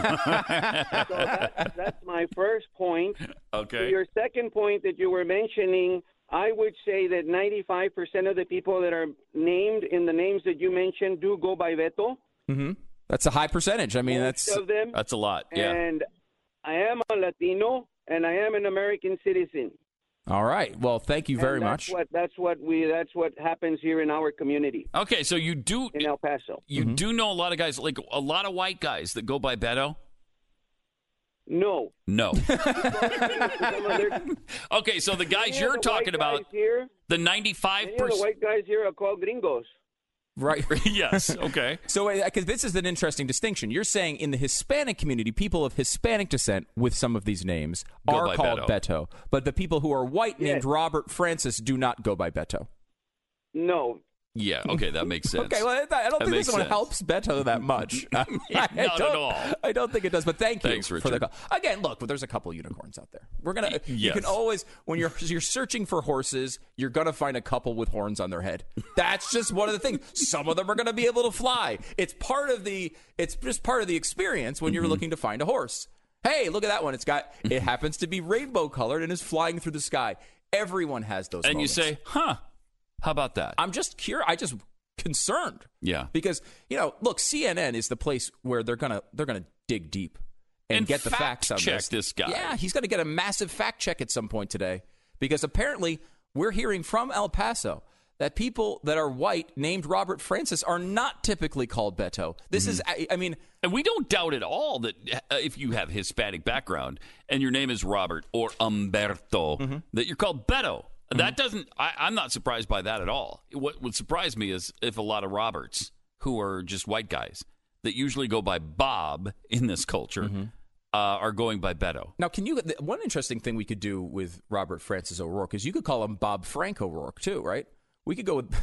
Speaker 11: that, that's my first point.
Speaker 2: Okay.
Speaker 11: To your second point that you were mentioning, I would say that ninety-five percent of the people that are named in the names that you mentioned do go by Beto.
Speaker 4: Mm-hmm. That's a high percentage. I mean,
Speaker 11: Most
Speaker 4: that's
Speaker 11: of them.
Speaker 2: That's a lot. Yeah.
Speaker 11: And I am a Latino, and I am an American citizen.
Speaker 4: All right. Well, thank you very
Speaker 11: and that's
Speaker 4: much.
Speaker 11: What, that's what we. That's what happens here in our community.
Speaker 2: Okay, so you do
Speaker 11: in El Paso.
Speaker 2: You
Speaker 4: mm-hmm.
Speaker 2: do know a lot of guys, like a lot of white guys that go by Beto.
Speaker 11: No.
Speaker 2: No. Okay, so the guys
Speaker 11: Any
Speaker 2: you're
Speaker 11: of the
Speaker 2: talking
Speaker 11: white
Speaker 2: about,
Speaker 11: guys here,
Speaker 2: the ninety-five
Speaker 11: any of the
Speaker 2: percent.
Speaker 11: white guys here are called gringos.
Speaker 4: Right.
Speaker 2: Yes. Okay.
Speaker 4: So, because this is an interesting distinction. You're saying in the Hispanic community, people of Hispanic descent with some of these names
Speaker 2: Go
Speaker 4: are
Speaker 2: by
Speaker 4: called
Speaker 2: Beto.
Speaker 4: Beto. But the people who are white
Speaker 11: Yes.
Speaker 4: named Robert Francis do not go by Beto.
Speaker 11: No.
Speaker 2: Yeah. Okay, that makes sense.
Speaker 4: Okay, well, I I don't
Speaker 2: That
Speaker 4: think
Speaker 2: makes
Speaker 4: this one
Speaker 2: sense.
Speaker 4: helps Beto that much. I, I
Speaker 2: Not
Speaker 4: don't,
Speaker 2: at all.
Speaker 4: I don't think it does, but thank you
Speaker 2: Thanks,
Speaker 4: for
Speaker 2: Richard.
Speaker 4: the call. Again, look, there's a couple unicorns out there. We're gonna. You
Speaker 2: yes.
Speaker 4: can always, when you're you're searching for horses, you're gonna find a couple with horns on their head. That's just one of the things. Some of them are gonna be able to fly. It's part of the. It's just part of the experience when you're
Speaker 2: Mm-hmm.
Speaker 4: looking to find a horse. Hey, look at that one. It's got. It happens to be rainbow colored and is flying through the sky. Everyone has those.
Speaker 2: And
Speaker 4: moments.
Speaker 2: you say, huh, how about that?
Speaker 4: I'm just curious. I just concerned.
Speaker 2: Yeah.
Speaker 4: Because, you know, look, C N N is the place where they're going to they're going to dig deep and,
Speaker 2: And
Speaker 4: get the
Speaker 2: fact
Speaker 4: facts on
Speaker 2: check
Speaker 4: this.
Speaker 2: this guy.
Speaker 4: Yeah, he's going to get a massive fact check at some point today because apparently we're hearing from El Paso that people that are white named Robert Francis are not typically called Beto. This is I, I mean,
Speaker 2: And we don't doubt at all that uh, if you have Hispanic background and your name is Robert or Umberto,
Speaker 4: Mm-hmm.
Speaker 2: that you're called Beto. That doesn't, I, I'm not surprised by that at all. What would surprise me is if a lot of Roberts, who are just white guys, that usually go by Bob in this culture,
Speaker 4: Mm-hmm.
Speaker 2: uh, are going by Beto.
Speaker 4: now can you one interesting thing we could do with Robert Francis O'Rourke is you could call him Bob Frank O'Rourke too, right? We could go with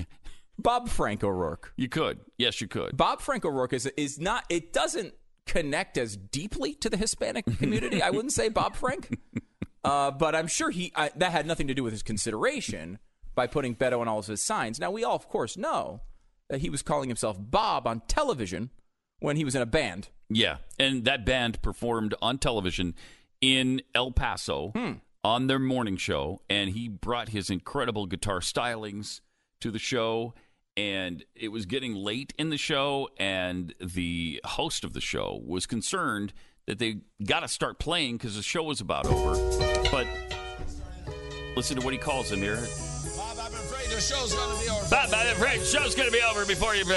Speaker 4: Bob Frank O'Rourke.
Speaker 2: You could. Yes, you could.
Speaker 4: Bob Frank O'Rourke is is not. It doesn't connect as deeply to the Hispanic community. I wouldn't say Bob Frank, uh, but I'm sure he I, that had nothing to do with his consideration by putting Beto on all of his signs. Now we all, of course, know that he was calling himself Bob on television when he was in a band.
Speaker 2: Yeah, and that band performed on television in El Paso
Speaker 4: Hmm.
Speaker 2: on their morning show, and he brought his incredible guitar stylings to the show, and it was getting late in the show, and the host of the show was concerned that they got to start playing because the show was about over. But listen to what he calls him here.
Speaker 12: Bob, I'm afraid the show's going to be over.
Speaker 2: Bob, I'm afraid the show's going to be over before you...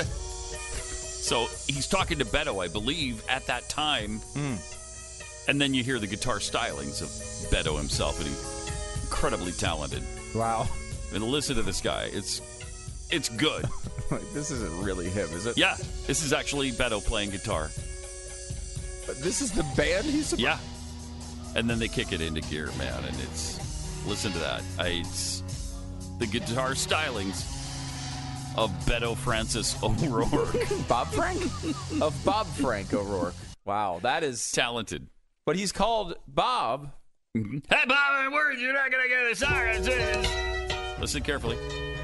Speaker 2: So he's talking to Beto, I believe, at that time. And then you hear the guitar stylings of Beto himself, and he's incredibly talented.
Speaker 4: Wow.
Speaker 2: And listen to this guy. It's it's good.
Speaker 4: This isn't really him, is it?
Speaker 2: Yeah, this is actually Beto playing guitar.
Speaker 4: But this is the band he's.
Speaker 2: Yeah. And then they kick it into gear, man, and it's... Listen to that. I, it's the guitar stylings of Beto Francis O'Rourke.
Speaker 4: Bob Frank? Of Bob Frank O'Rourke. Wow, that is...
Speaker 2: Talented.
Speaker 4: But he's called Bob.
Speaker 2: Hey, Bob, in words, you're not going to get a song. Listen carefully.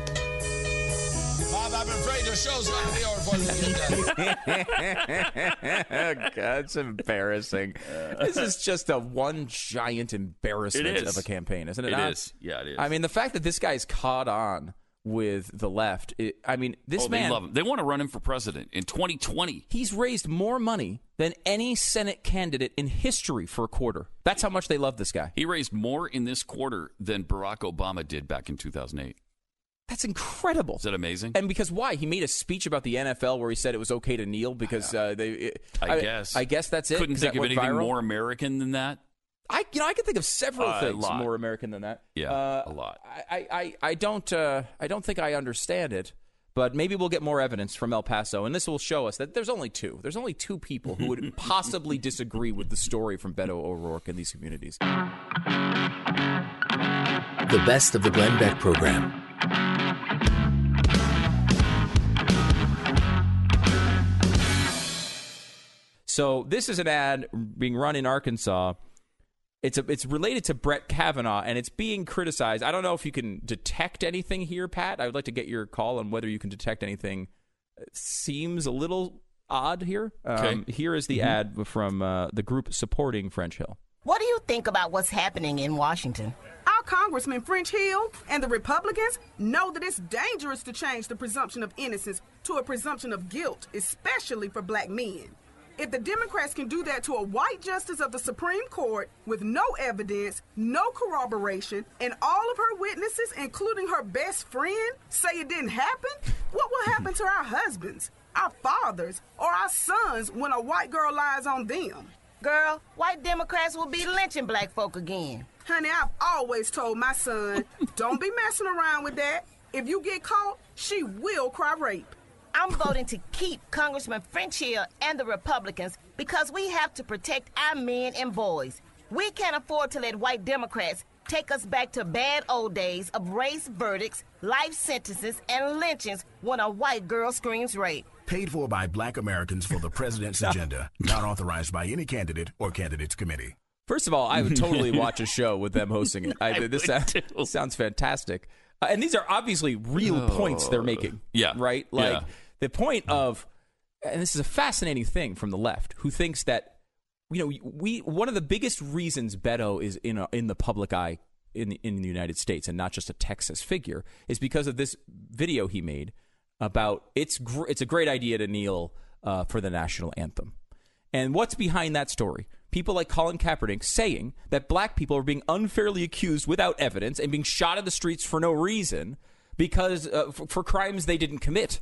Speaker 12: Bob, I'm afraid the show's going to be over before you get done.
Speaker 4: That's embarrassing. This is just a one giant embarrassment
Speaker 2: It is.
Speaker 4: of a campaign, isn't it?
Speaker 2: It
Speaker 4: not?
Speaker 2: is. Yeah, it is.
Speaker 4: I mean, the fact that this guy's caught on with the left, it, I mean, this
Speaker 2: oh,
Speaker 4: man...
Speaker 2: they love him. They want to run him for president in twenty twenty.
Speaker 4: He's raised more money than any Senate candidate in history for a quarter. That's how much they love this guy.
Speaker 2: He raised more in this quarter than Barack Obama did back in two thousand eight.
Speaker 4: That's incredible.
Speaker 2: Is that amazing?
Speaker 4: And because why? He made a speech about the N F L where he said it was okay to kneel because uh, they. It,
Speaker 2: I, guess.
Speaker 4: I guess that's it.
Speaker 2: Couldn't
Speaker 4: 'cause
Speaker 2: think
Speaker 4: that
Speaker 2: of
Speaker 4: went
Speaker 2: anything
Speaker 4: viral.
Speaker 2: more American than that.
Speaker 4: I, you know, I can think of several
Speaker 2: Uh, a
Speaker 4: things
Speaker 2: lot.
Speaker 4: more American than that.
Speaker 2: Yeah,
Speaker 4: uh,
Speaker 2: a lot.
Speaker 4: I, I, I don't, uh, I don't think I understand it. But maybe we'll get more evidence from El Paso, and this will show us that there's only two. There's only two people who would possibly disagree with the story from Beto O'Rourke in these communities.
Speaker 13: The best of the Glenn Beck program.
Speaker 4: So this is an ad being run in Arkansas. It's a, it's related to Brett Kavanaugh, and it's being criticized. I don't know if you can detect anything here, Pat. I would like to get your call on whether you can detect anything. It seems a little odd here.
Speaker 2: Okay.
Speaker 4: Um, here is the
Speaker 2: Mm-hmm.
Speaker 4: ad from uh, the group supporting French Hill.
Speaker 14: What do you think about what's happening in Washington?
Speaker 15: Our Congressman French Hill and the Republicans know that it's dangerous to change the presumption of innocence to a presumption of guilt, especially for black men. If the Democrats can do that to a white justice of the Supreme Court with no evidence, no corroboration, and all of her witnesses, including her best friend, say it didn't happen, what will happen to our husbands, our fathers, or our sons when a white girl lies on them?
Speaker 14: Girl, white Democrats will be lynching black folk again.
Speaker 15: Honey, I've always told my son, don't be messing around with that. If you get caught, she will cry rape.
Speaker 14: I'm voting to keep Congressman French Hill and the Republicans because we have to protect our men and boys. We can't afford to let white Democrats take us back to bad old days of race verdicts, life sentences, and lynchings when a white girl screams rape.
Speaker 16: Paid for by black Americans for the president's agenda. Not authorized by any candidate or candidates committee.
Speaker 4: First of all, I would totally watch a show with them hosting it. I,
Speaker 2: I
Speaker 4: this sounds, sounds fantastic. Uh, and these are obviously real oh, points they're making.
Speaker 2: Yeah.
Speaker 4: Right? Like
Speaker 2: yeah.
Speaker 4: the point of, and this is a fascinating thing from the left, who thinks that, you know, we one of the biggest reasons Beto is in a, in the public eye in the, in the United States and not just a Texas figure is because of this video he made about it's gr- it's a great idea to kneel uh, for the national anthem. And what's behind that story? People like Colin Kaepernick saying that black people are being unfairly accused without evidence and being shot in the streets for no reason because uh, for, for crimes they didn't commit.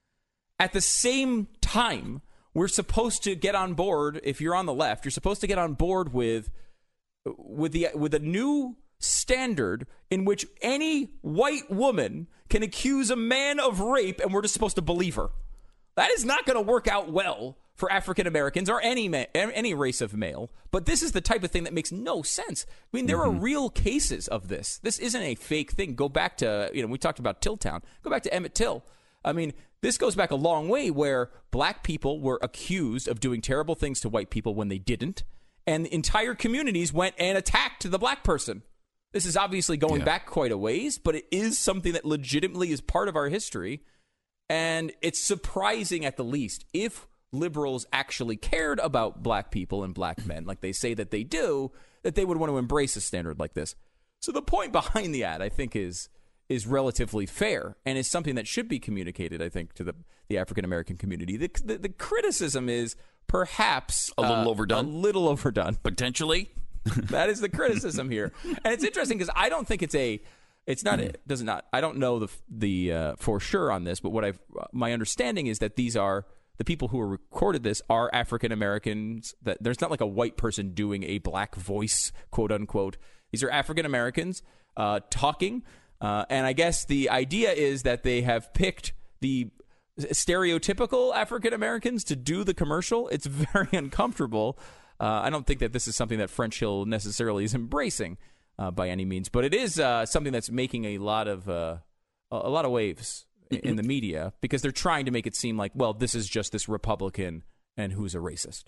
Speaker 4: At the same time, we're supposed to get on board. If you're on the left, you're supposed to get on board with with the with a new standard in which any white woman can accuse a man of rape, and we're just supposed to believe her. That is not going to work out well for African Americans or any ma- any race of male. But this is the type of thing that makes no sense. I mean, there mm-hmm. are real cases of this. This isn't a fake thing. Go back to, you know, we talked about Tilltown. Go back to Emmett Till. I mean, this goes back a long way where black people were accused of doing terrible things to white people when they didn't. And entire communities went and attacked the black person. This is obviously going yeah. back quite a ways, but it is something that legitimately is part of our history. And it's surprising at the least if liberals actually cared about black people and black men like they say that they do, that they would want to embrace a standard like this. So the point behind the ad, I think, is is relatively fair and is something that should be communicated, I think, to the, the African-American community. The, the, the criticism is perhaps
Speaker 2: a little
Speaker 4: uh,
Speaker 2: overdone.
Speaker 4: A little overdone.
Speaker 2: Potentially.
Speaker 4: That is the criticism here. And it's interesting because I don't think it's a It's not. It does not. I don't know the the uh, for sure on this, but what I've my understanding is that these are the people who recorded this are African Americans. That there's not like a white person doing a black voice, quote unquote. These are African Americans uh, talking, uh, and I guess the idea is that they have picked the stereotypical African Americans to do the commercial. It's very uncomfortable. Uh, I don't think that this is something that French Hill necessarily is embracing. Uh, by any means, but it is uh, something that's making a lot of uh, a lot of waves in the media because they're trying to make it seem like, well, this is just this Republican and who's a racist.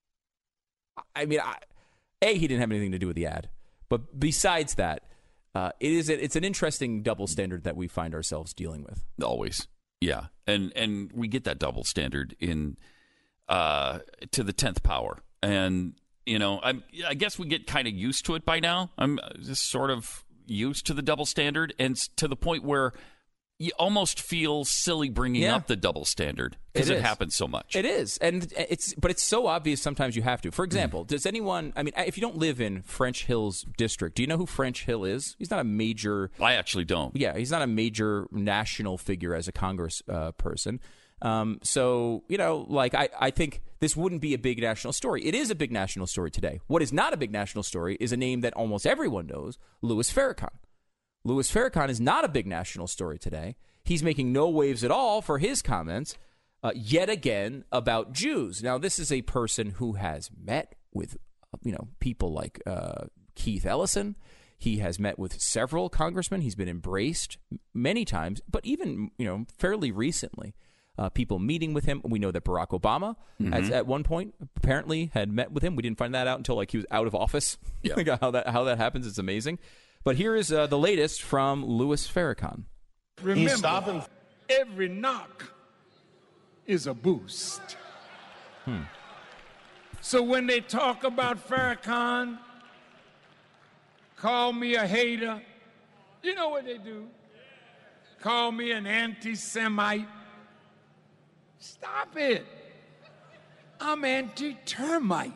Speaker 4: I mean, I, a he didn't have anything to do with the ad, but besides that, uh, it is it's an interesting double standard that we find ourselves dealing with.
Speaker 2: Always, yeah, and and we get that double standard in uh, to the tenth power and. You know, I'm, I guess we get kind of used to it by now. I'm just sort of used to the double standard, and to the point where you almost feel silly bringing
Speaker 4: yeah.
Speaker 2: up the double standard because it, it happens so much.
Speaker 4: It is, and it's but it's so obvious. Sometimes you have to. For example, mm. does anyone? I mean, if you don't live in French Hill's district, do you know who French Hill is? He's not a major.
Speaker 2: I actually don't.
Speaker 4: Yeah, he's not a major national figure as a Congress uh, person. Um, so, you know, like I, I think this wouldn't be a big national story. It is a big national story today. What is not a big national story is a name that almost everyone knows, Louis Farrakhan. Louis Farrakhan is not a big national story today. He's making no waves at all for his comments, uh, yet again, about Jews. Now, this is a person who has met with, you know, people like uh, Keith Ellison. He has met with several congressmen. He's been embraced many times, but even, you know, fairly recently. Uh, people meeting with him. We know that Barack Obama, mm-hmm. has, at one point, apparently had met with him. We didn't find that out until like he was out of office. Yeah. Like how that how that happens is amazing. But here is uh, the latest from Louis Farrakhan.
Speaker 17: Remember, every knock is a boost.
Speaker 4: Hmm.
Speaker 17: So when they talk about Farrakhan, call me a hater. You know what they do? Call me an anti-Semite. Stop it. I'm anti-termite.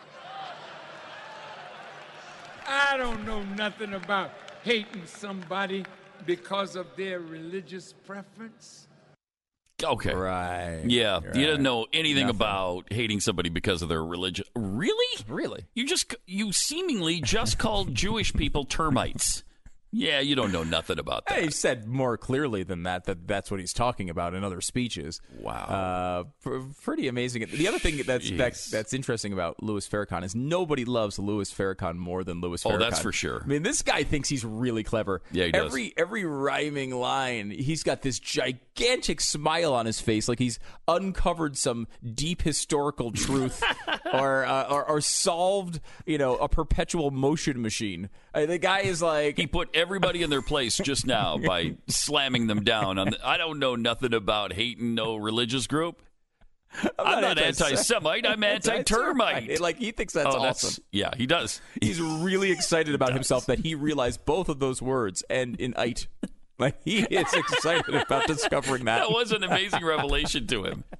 Speaker 17: I don't know nothing about hating somebody because of their religious preference.
Speaker 2: Okay.
Speaker 4: Right.
Speaker 2: Yeah.
Speaker 4: Right.
Speaker 2: You don't know anything
Speaker 4: Nothing.
Speaker 2: about hating somebody because of their religion. Really?
Speaker 4: Really?
Speaker 2: You just you seemingly just called Jewish people termites. Yeah, you don't know nothing about that.
Speaker 4: He said more clearly than that that that's what he's talking about in other speeches.
Speaker 2: Wow.
Speaker 4: Uh, pr- pretty amazing. The other thing that's that,
Speaker 2: Jeez.
Speaker 4: that's interesting about Louis Farrakhan is nobody loves Louis Farrakhan more than Louis Farrakhan.
Speaker 2: Oh, that's for sure.
Speaker 4: I mean, this guy thinks he's really clever.
Speaker 2: Yeah, he does.
Speaker 4: Every every rhyming line, he's got this gigantic smile on his face, like he's uncovered some deep historical truth, or, uh, or or solved, you know, a perpetual motion machine. Uh, the guy is like
Speaker 2: he put everybody in their place just now by slamming them down. On the, I don't know nothing about hating no religious group. I'm, I'm not, not anti-Semite. I'm anti-termite.
Speaker 4: Like, he thinks that's
Speaker 2: oh,
Speaker 4: awesome.
Speaker 2: That's, yeah, he does.
Speaker 4: He's really excited about himself that he realized both of those words end in "ite." Like, he is excited about discovering that.
Speaker 2: That was an amazing revelation to him.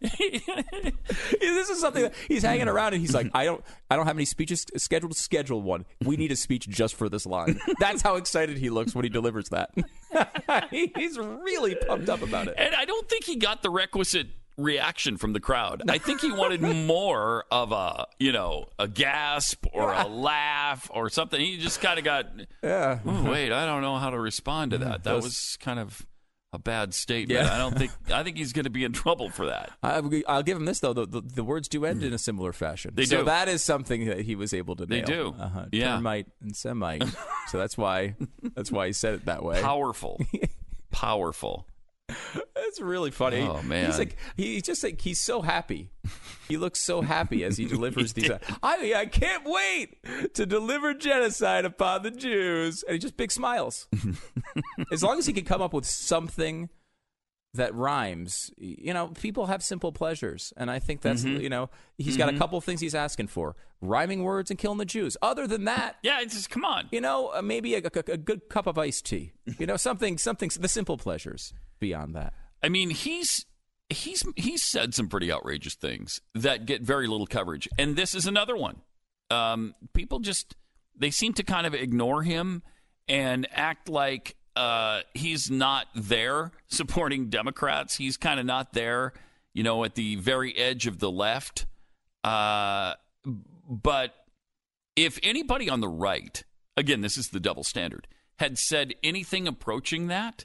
Speaker 4: This is something that he's hanging around and he's like, I don't I don't have any speeches scheduled. Schedule one. We need a speech just for this line. That's how excited he looks when he delivers that. He's really pumped up about it.
Speaker 2: And I don't think he got the requisite reaction from the crowd. I think he wanted more of a, you know, a gasp or a laugh or something. He just kind of got,
Speaker 4: yeah.
Speaker 2: Oh, wait, I don't know how to respond to that. That
Speaker 4: Those-
Speaker 2: was kind of a bad statement.
Speaker 4: Yeah.
Speaker 2: I don't think, I think he's going to be in trouble for that.
Speaker 4: I, I'll give him this, though. The, the, the words do end in a similar fashion.
Speaker 2: They
Speaker 4: so
Speaker 2: do.
Speaker 4: that is something that he was able to
Speaker 2: They
Speaker 4: nail.
Speaker 2: do.
Speaker 4: Uh-huh.
Speaker 2: Yeah.
Speaker 4: Termite and Semite. So that's why that's why he said it that way.
Speaker 2: Powerful. Powerful.
Speaker 4: It's really funny.
Speaker 2: Oh, man.
Speaker 4: He's like he's just like he's so happy. He looks so happy as he delivers these. Uh, I I can't wait to deliver genocide upon the Jews, and he just big smiles. As long as he can come up with something that rhymes, you know, people have simple pleasures, and I think that's
Speaker 2: Mhm.
Speaker 4: you know he's got a
Speaker 2: Mhm.
Speaker 4: couple things he's asking for: rhyming words and killing the Jews. Other than that,
Speaker 2: yeah, it's just come on.
Speaker 4: You know, uh, maybe a, a, a good cup of iced tea. You know, something something the simple pleasures beyond that.
Speaker 2: I mean, he's he's he's said some pretty outrageous things that get very little coverage, and this is another one. Um, people just they seem to kind of ignore him and act like uh, he's not there supporting Democrats. He's kind of not there, you know, at the very edge of the left. Uh, but if anybody on the right, again, this is the double standard, had said anything approaching that.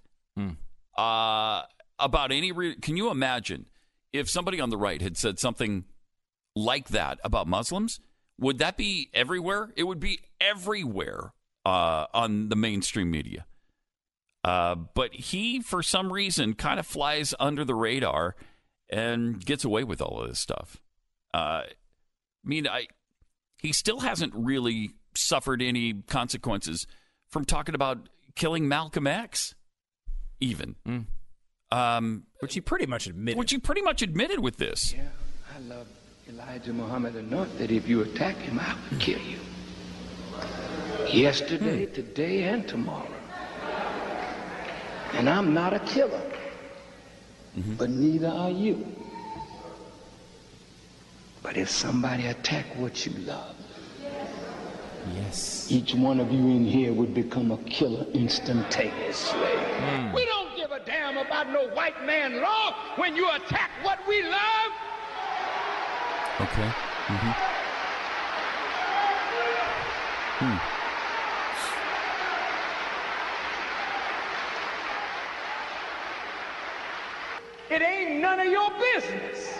Speaker 2: Uh, about any re- can you imagine if somebody on the right had said something like that about Muslims? Would that be everywhere? It would be everywhere uh, on the mainstream media. Uh, but he, for some reason, kind of flies under the radar and gets away with all of this stuff. Uh, I mean, I he still hasn't really suffered any consequences from talking about killing Malcolm X, even.
Speaker 4: Mm.
Speaker 2: Um,
Speaker 4: which he pretty much admitted.
Speaker 2: Which he pretty much admitted with this.
Speaker 18: Yeah, I love Elijah Muhammad enough that if you attack him, I would kill you. Yesterday,
Speaker 2: Hmm.
Speaker 18: today, and tomorrow. And I'm not a killer,
Speaker 2: Mm-hmm.
Speaker 18: but neither are you. But if somebody attack what you love,
Speaker 4: yes,
Speaker 18: each one of you in here would become a killer instantaneously.
Speaker 2: Hmm.
Speaker 17: We don't give a damn about no white man law when you attack what we love.
Speaker 2: Okay. Mm-hmm. Hmm.
Speaker 17: It ain't none of your business.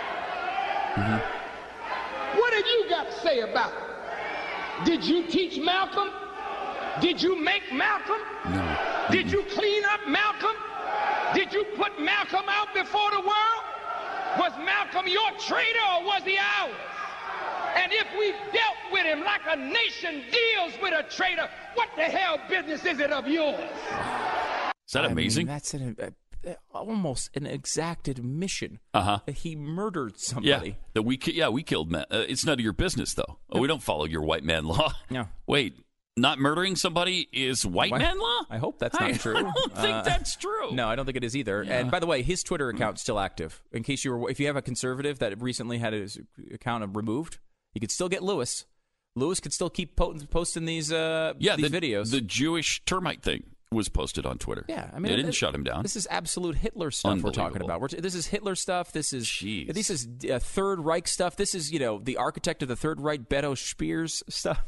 Speaker 2: Mm-hmm.
Speaker 17: What have you got to say about it? Did you teach Malcolm? Did you make Malcolm?
Speaker 2: No.
Speaker 17: Did you clean up Malcolm? Did you put Malcolm out before the world? Was Malcolm your traitor or was he ours? And if we dealt with him like a nation deals with a traitor, what the hell business is it of yours?
Speaker 2: Is that
Speaker 4: I mean,
Speaker 2: amazing?
Speaker 4: that's an, uh, almost an exact admission
Speaker 2: Uh-huh.
Speaker 4: that he murdered somebody.
Speaker 2: Yeah, that we ki- yeah we killed men. Uh, it's none of your business though. Oh, we don't follow your white man law.
Speaker 4: No.
Speaker 2: Wait, not murdering somebody is white
Speaker 4: Why-
Speaker 2: man law?
Speaker 4: I hope that's
Speaker 2: I-
Speaker 4: not true.
Speaker 2: I don't think
Speaker 4: Uh,
Speaker 2: that's true.
Speaker 4: No, I don't think it is either.
Speaker 2: Yeah.
Speaker 4: And by the way, his Twitter account's still active. In case you were, if you have a conservative that recently had his account removed, you could still get Lewis. Lewis could still keep po- posting these uh,
Speaker 2: Yeah,
Speaker 4: these
Speaker 2: the,
Speaker 4: videos.
Speaker 2: the Jewish termite thing. was posted on Twitter.
Speaker 4: Yeah, I mean,
Speaker 2: they didn't
Speaker 4: it,
Speaker 2: shut him down.
Speaker 4: This is absolute Hitler stuff we're talking about. We're t- this is Hitler stuff. This is
Speaker 2: Jeez.
Speaker 4: this is uh, Third Reich stuff. This is, you know, the architect of the Third Reich, Beto Spears stuff.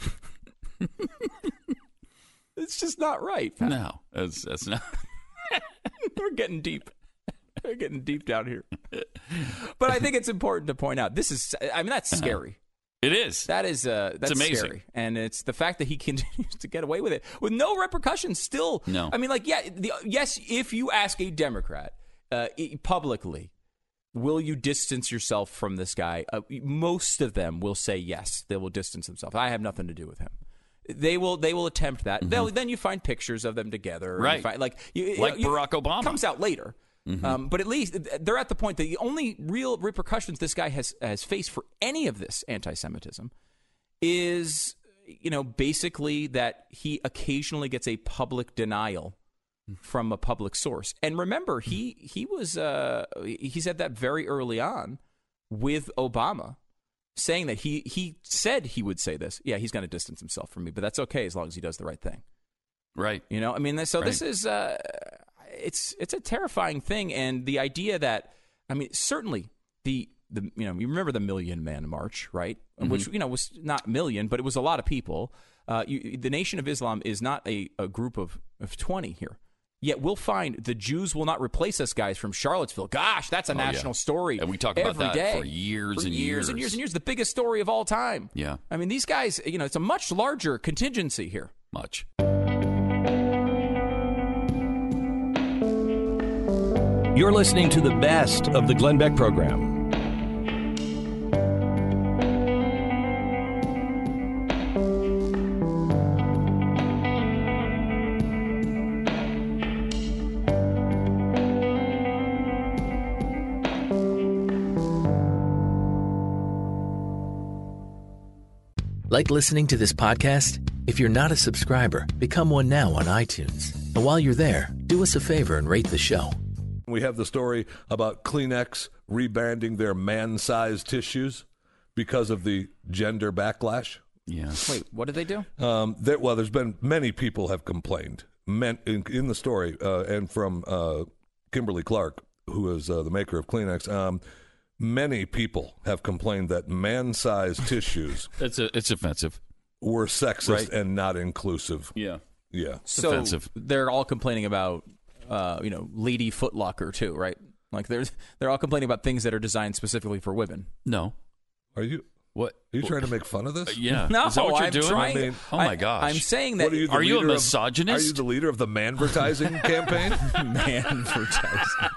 Speaker 4: It's just not right, Pat.
Speaker 2: No, that's that's not.
Speaker 4: We're getting deep. We're getting deep down here. But I think it's important to point out this is. I mean, that's scary.
Speaker 2: It is.
Speaker 4: That is uh, that's
Speaker 2: it's amazing.
Speaker 4: Scary. And it's the fact that he continues to get away with it with no repercussions still.
Speaker 2: No.
Speaker 4: I mean, like, yeah, the, yes, if you ask a Democrat uh, publicly, will you distance yourself from this guy? Uh, most of them will say yes. They will distance themselves. I have nothing to do with him. They will. They will attempt that. Mm-hmm. They'll, then you find pictures of them together.
Speaker 2: Right.
Speaker 4: You find, like you,
Speaker 2: like
Speaker 4: you,
Speaker 2: Barack Obama.
Speaker 4: Comes out later. Mm-hmm. Um, but at least they're at the point that the only real repercussions this guy has has faced for any of this anti-Semitism is, you know, basically that he occasionally gets a public denial from a public source. And remember, he he was uh, he said that very early on with Obama, saying that he he said he would say this. Yeah, he's going to distance himself from me, but that's okay as long as he does the right thing.
Speaker 2: Right.
Speaker 4: You know, I mean, so
Speaker 2: right.
Speaker 4: this is uh, it's it's a terrifying thing, and the idea that, I mean, certainly the the you know, you remember the Million Man March, right? Mm-hmm. Which, you know, was not million, but it was a lot of people. Uh, you, the Nation of Islam is not a, a group of, of twenty here. Yet we'll find the Jews will not replace us guys from Charlottesville. Gosh, that's a
Speaker 2: oh,
Speaker 4: national
Speaker 2: yeah.
Speaker 4: story.
Speaker 2: And we talk about
Speaker 4: every
Speaker 2: that
Speaker 4: day.
Speaker 2: for years
Speaker 4: for
Speaker 2: and
Speaker 4: years,
Speaker 2: years
Speaker 4: and years and years. The biggest story of all time.
Speaker 2: Yeah.
Speaker 4: I mean, these guys, you know, it's a much larger contingency here.
Speaker 2: Much.
Speaker 19: You're listening to the best of the Glenn Beck program.
Speaker 13: Like listening to this podcast? If you're not a subscriber, become one now on iTunes. And while you're there, do us a favor and rate the show.
Speaker 3: We have the story about Kleenex rebranding their man-sized tissues because of the gender backlash.
Speaker 2: Yeah.
Speaker 4: Wait, what did they do?
Speaker 3: Um, there, well, there's been many people have complained Men, in, in the story, uh, and from uh, Kimberly Clark, who is uh, the maker of Kleenex. Um, many people have complained that man-sized tissues
Speaker 2: it's a, it's offensive.
Speaker 3: Were sexist
Speaker 2: right.
Speaker 3: and not inclusive.
Speaker 2: Yeah.
Speaker 3: Yeah.
Speaker 2: It's
Speaker 4: so
Speaker 2: offensive.
Speaker 4: They're all complaining about, uh, you know, Lady Foot Locker too, right? Like they're they're all complaining about things that are designed specifically for women.
Speaker 2: No.
Speaker 3: Are you?
Speaker 2: What?
Speaker 3: Are you trying to make fun of this?
Speaker 2: Uh, yeah.
Speaker 4: No,
Speaker 2: Is that what you're
Speaker 4: I'm
Speaker 2: doing?
Speaker 4: trying.
Speaker 3: I mean,
Speaker 2: oh my
Speaker 4: I,
Speaker 2: gosh.
Speaker 4: I'm saying that.
Speaker 3: What are you, the
Speaker 2: are you a
Speaker 3: leader of-
Speaker 2: misogynist?
Speaker 3: Are you the leader of the manvertising campaign?
Speaker 4: Manvertising.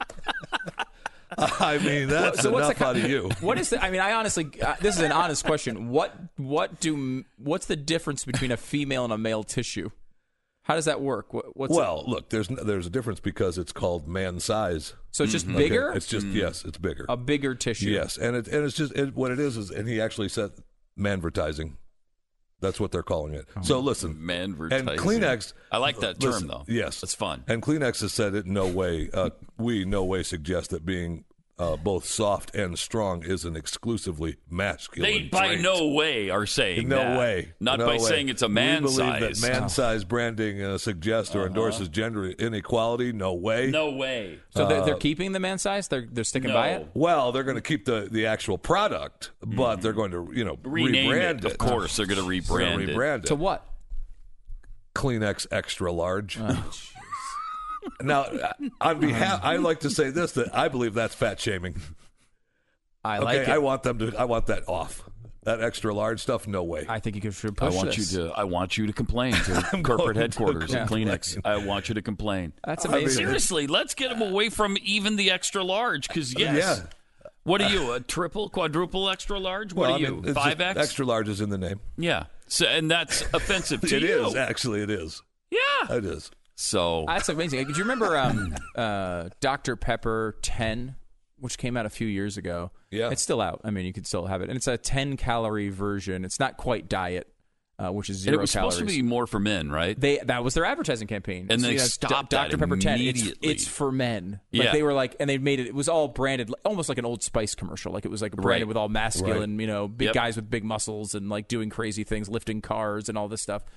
Speaker 3: I mean, that's
Speaker 4: so what's
Speaker 3: enough
Speaker 4: the,
Speaker 3: out of you.
Speaker 4: What is the? I mean, I honestly, uh, this is an honest question. What what do what's the difference between a female and a male tissue? How does that work? What, what's
Speaker 3: well,
Speaker 4: it?
Speaker 3: look, there's there's a difference because it's called man size.
Speaker 4: So it's just
Speaker 3: Okay,
Speaker 4: bigger.
Speaker 3: It's just
Speaker 2: Mm.
Speaker 3: yes, it's bigger.
Speaker 4: A bigger tissue.
Speaker 3: Yes, and it and it's just it, what it is is, and he actually said manvertising. That's what they're calling it. So listen,
Speaker 2: Manvertising.
Speaker 3: and Kleenex.
Speaker 2: I like that term
Speaker 3: listen,
Speaker 2: though.
Speaker 3: Yes,
Speaker 2: it's fun.
Speaker 3: And Kleenex has said it. No way. Uh, we no way suggest that being uh, both soft and strong is an exclusively masculine.
Speaker 2: They by
Speaker 3: trait.
Speaker 2: no way are saying
Speaker 3: No
Speaker 2: that.
Speaker 3: way.
Speaker 2: Not
Speaker 3: No
Speaker 2: by
Speaker 3: way.
Speaker 2: saying it's a man
Speaker 3: we believe
Speaker 2: size.
Speaker 3: that man size branding uh, suggests or
Speaker 2: Uh-huh.
Speaker 3: endorses gender inequality. No way.
Speaker 2: No way.
Speaker 4: So they're, they're
Speaker 3: Uh,
Speaker 4: keeping the man size. They're they're sticking
Speaker 2: no.
Speaker 4: by it.
Speaker 3: Well, they're going to keep the, the actual product, but they're going to you know
Speaker 2: Rename
Speaker 3: rebrand
Speaker 2: it.
Speaker 3: it.
Speaker 2: Of course, they're going to
Speaker 3: They're
Speaker 2: rebrand
Speaker 3: gonna
Speaker 2: it.
Speaker 3: rebrand it.
Speaker 4: To what?
Speaker 3: Kleenex Extra Large.
Speaker 4: Oh,
Speaker 3: Now, on behalf, I like to say this: that I believe that's fat shaming.
Speaker 4: I
Speaker 3: Okay,
Speaker 4: like it.
Speaker 3: I want them to. I want that off. That extra large stuff. No way.
Speaker 4: I think you should
Speaker 2: I
Speaker 4: push
Speaker 2: want
Speaker 4: this.
Speaker 2: you to. I want you to complain to
Speaker 3: I'm
Speaker 2: corporate
Speaker 3: going to
Speaker 2: headquarters at
Speaker 3: complain.
Speaker 2: Kleenex. I want you to complain.
Speaker 4: That's
Speaker 3: I mean,
Speaker 4: amazing.
Speaker 2: Seriously, let's get them away from even the extra large. Because yes,
Speaker 3: Yeah.
Speaker 2: what are you? A triple, quadruple, extra large? What
Speaker 3: Well,
Speaker 2: are
Speaker 3: I
Speaker 2: you?
Speaker 3: mean, it's
Speaker 2: Five
Speaker 3: just-
Speaker 2: X?
Speaker 3: Extra large is in the name.
Speaker 2: Yeah. So, and that's offensive to
Speaker 3: It
Speaker 2: you.
Speaker 3: is actually. It is.
Speaker 2: Yeah.
Speaker 3: It is.
Speaker 2: So
Speaker 4: That's amazing. Do you remember um, uh, Doctor Pepper ten, which came out a few years ago?
Speaker 3: Yeah.
Speaker 4: It's still out. I mean, you can still have it. And it's a ten calorie version. It's not quite diet, uh, which is
Speaker 2: and
Speaker 4: zero
Speaker 2: it was
Speaker 4: calories.
Speaker 2: supposed to be more for men, right?
Speaker 4: They That was their advertising campaign.
Speaker 2: And
Speaker 4: So,
Speaker 2: they
Speaker 4: you know,
Speaker 2: stopped
Speaker 4: D-
Speaker 2: that
Speaker 4: Doctor Pepper ten. It's,
Speaker 2: immediately.
Speaker 4: it's for men. Like
Speaker 2: Yeah.
Speaker 4: They were like, and they made it, it was all branded, like- almost like an Old Spice commercial. Like it was like branded
Speaker 2: Right.
Speaker 4: with all masculine,
Speaker 3: Right.
Speaker 4: you know, big
Speaker 2: Yep.
Speaker 4: guys with big muscles and like doing crazy things, lifting cars and all this stuff.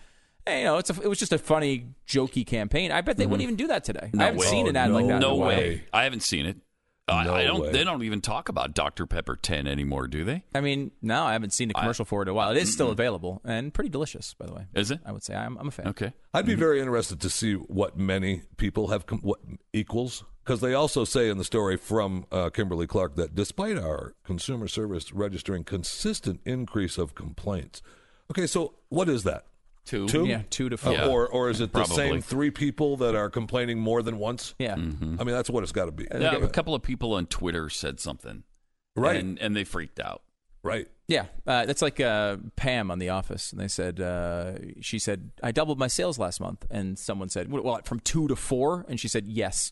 Speaker 4: you know, it's a, it was just a funny, jokey campaign. I bet they mm-hmm. wouldn't even do that today.
Speaker 2: No
Speaker 4: I haven't
Speaker 2: way.
Speaker 4: seen an ad
Speaker 2: no,
Speaker 4: like that.
Speaker 2: No
Speaker 4: in a
Speaker 2: way.
Speaker 4: way.
Speaker 2: I haven't seen it. Uh,
Speaker 3: No
Speaker 2: I don't.
Speaker 3: way.
Speaker 2: They don't even talk about Doctor Pepper ten anymore, do they?
Speaker 4: I mean, no, I haven't seen a commercial I, for it in a while. It is still available and pretty delicious, by the way.
Speaker 2: Is it?
Speaker 4: I would say I'm, I'm a fan.
Speaker 2: Okay.
Speaker 3: I'd be very interested to see what many people have com- what equals, because they also say in the story from uh, Kimberly Clark that despite our consumer service registering consistent increase of complaints. Okay, so what is that?
Speaker 2: Two.
Speaker 3: Two?
Speaker 4: Yeah, two to four.
Speaker 3: Uh,
Speaker 2: Yeah.
Speaker 3: Or or is it the
Speaker 2: Probably.
Speaker 3: same three people that are complaining more than once?
Speaker 4: Yeah.
Speaker 2: Mm-hmm.
Speaker 3: I mean, that's what it's got to be.
Speaker 2: Yeah, a couple of people on Twitter said something.
Speaker 3: Right.
Speaker 2: And, and they freaked out.
Speaker 3: Right.
Speaker 4: Yeah, uh, that's like uh, Pam on The Office, and they said uh, she said I doubled my sales last month, and someone said, "Well, from two to four?" And she said, "Yes."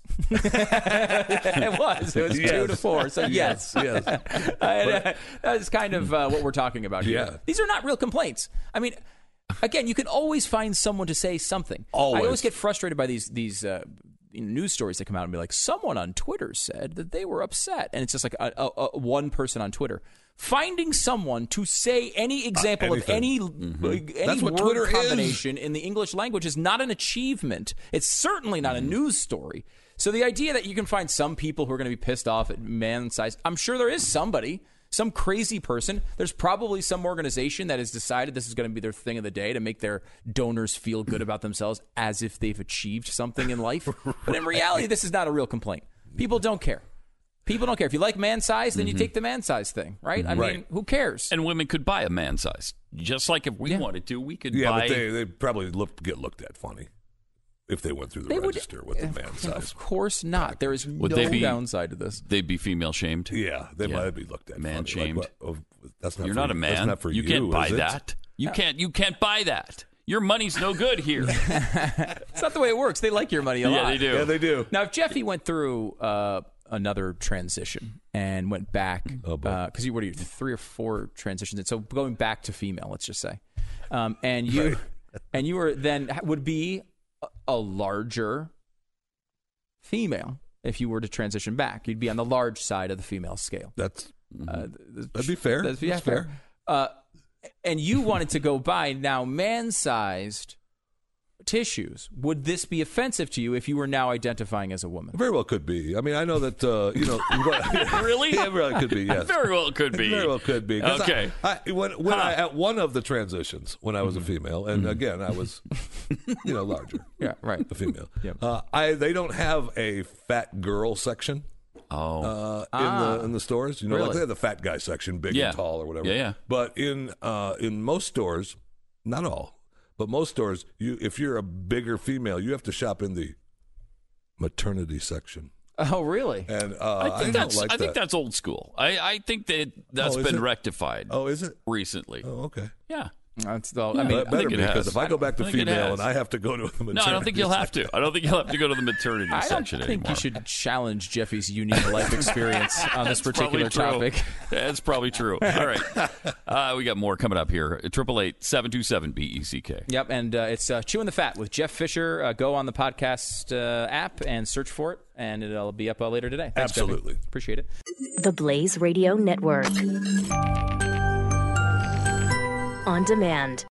Speaker 4: It was. It was
Speaker 3: Yes.
Speaker 4: two to four. So yes,
Speaker 3: yes.
Speaker 4: And, uh, that's kind of uh, what we're talking about here.
Speaker 3: Yeah.
Speaker 4: These are not real complaints. I mean, again, you can always find someone to say something.
Speaker 3: Always.
Speaker 4: I always get frustrated by these these. Uh, news stories that come out and be like, someone on Twitter said that they were upset, and it's just like a, a, a one person on Twitter finding someone to say any example
Speaker 3: uh,
Speaker 4: of any
Speaker 3: mm-hmm.
Speaker 4: uh, any
Speaker 3: That's what
Speaker 4: word
Speaker 3: Twitter
Speaker 4: combination
Speaker 3: is.
Speaker 4: in the English language is not an achievement. It's certainly not a news story. So the idea that you can find some people who are going to be pissed off at man size, I'm sure there is somebody. Some crazy person. There's probably some organization that has decided this is going to be their thing of the day to make their donors feel good about themselves as if they've achieved something in life. But in reality, this is not a real complaint. People don't care. People don't care. If you like man size, then you take the man size thing, right? I mean,
Speaker 3: Right.
Speaker 4: who cares?
Speaker 2: And women could buy a man size. Just like if we
Speaker 4: Yeah.
Speaker 2: wanted to, we could
Speaker 3: Yeah,
Speaker 2: buy.
Speaker 3: but they they probably look get looked at funny if they went through the
Speaker 4: They would-
Speaker 3: register with the man size.
Speaker 4: Of course not. There is
Speaker 2: Would
Speaker 4: no
Speaker 2: they be-
Speaker 4: downside to this.
Speaker 2: They'd be female shamed.
Speaker 3: Yeah, they
Speaker 2: Yeah.
Speaker 3: might be looked at
Speaker 2: Man
Speaker 3: funny.
Speaker 2: shamed.
Speaker 3: Like, what- oh, that's not
Speaker 2: You're
Speaker 3: for
Speaker 2: not a
Speaker 3: you.
Speaker 2: man.
Speaker 3: That's not for you.
Speaker 2: you can't buy
Speaker 3: is it?
Speaker 2: that. You can't. You can't buy that. Your money's no good here.
Speaker 4: It's not the way it works. They like your money a lot.
Speaker 2: Yeah, they do.
Speaker 3: Yeah, they do.
Speaker 4: Now, if Jeffy went through uh, another transition and went back,
Speaker 3: Oh, boy.
Speaker 4: because you what are you three or four transitions? And so going back to female, let's just say, um, and you
Speaker 3: Right.
Speaker 4: and you were then would be a, a larger female if you were to transition back. You'd be on the large side of the female scale.
Speaker 3: That's
Speaker 4: Uh,
Speaker 3: that'd be fair.
Speaker 4: That's, yeah,
Speaker 3: That's
Speaker 4: fair.
Speaker 3: fair.
Speaker 4: Uh, and you wanted to go buy now man-sized tissues. Would this be offensive to you if you were now identifying as a woman?
Speaker 3: Very well could be. I mean, I know that uh, you know.
Speaker 2: Really?
Speaker 3: Yeah, very well could be. Yes.
Speaker 2: Very well could be.
Speaker 3: Very well could be. 'Cause
Speaker 2: Okay.
Speaker 3: I, I, when when
Speaker 2: Huh.
Speaker 3: I, at one of the transitions, when I was
Speaker 4: Mm-hmm.
Speaker 3: a female, and again I was, you know, larger.
Speaker 4: Yeah, right.
Speaker 3: A female.
Speaker 4: Yep.
Speaker 3: Uh, I they don't have a fat girl section.
Speaker 2: Oh.
Speaker 3: Uh, in
Speaker 4: Ah.
Speaker 3: the in the stores, you know, like
Speaker 4: Really?
Speaker 3: they have the fat guy section, big
Speaker 2: Yeah.
Speaker 3: and tall or whatever.
Speaker 2: Yeah, yeah.
Speaker 3: But in uh, in most stores, not all, but most stores, you if you're a bigger female, you have to shop in the maternity section.
Speaker 4: Oh, really?
Speaker 3: And uh,
Speaker 2: I think
Speaker 3: don't
Speaker 2: that's.
Speaker 3: like
Speaker 2: I think
Speaker 3: that.
Speaker 2: that's old school. I, I think that that's
Speaker 3: Oh, is
Speaker 2: been
Speaker 3: it?
Speaker 2: rectified.
Speaker 3: Oh, is it?
Speaker 2: Recently.
Speaker 3: Oh, okay.
Speaker 2: Yeah.
Speaker 4: That's the,
Speaker 2: Yeah.
Speaker 4: I mean,
Speaker 3: But better
Speaker 2: think it
Speaker 3: be, because
Speaker 2: has.
Speaker 3: if I go back to
Speaker 2: I think it
Speaker 3: female
Speaker 2: has.
Speaker 3: and I have to go to the maternity
Speaker 2: No, I don't think you'll have to. I don't think you'll have to go to the maternity
Speaker 4: I don't
Speaker 2: section
Speaker 4: think
Speaker 2: anymore.
Speaker 4: you should challenge Jeffy's unique life experience on this particular
Speaker 2: Probably true.
Speaker 4: topic.
Speaker 2: That's probably true. All right. Uh, we got more coming up here. Triple eight seven two seven B E C K.
Speaker 4: Yep, and uh, it's uh, Chewing the Fat with Jeff Fisher. Uh, go on the podcast uh, app and search for it, and it'll be up uh, later today. Thanks, Jeffy.
Speaker 3: Absolutely.
Speaker 4: Appreciate it.
Speaker 1: The Blaze Radio Network. On demand.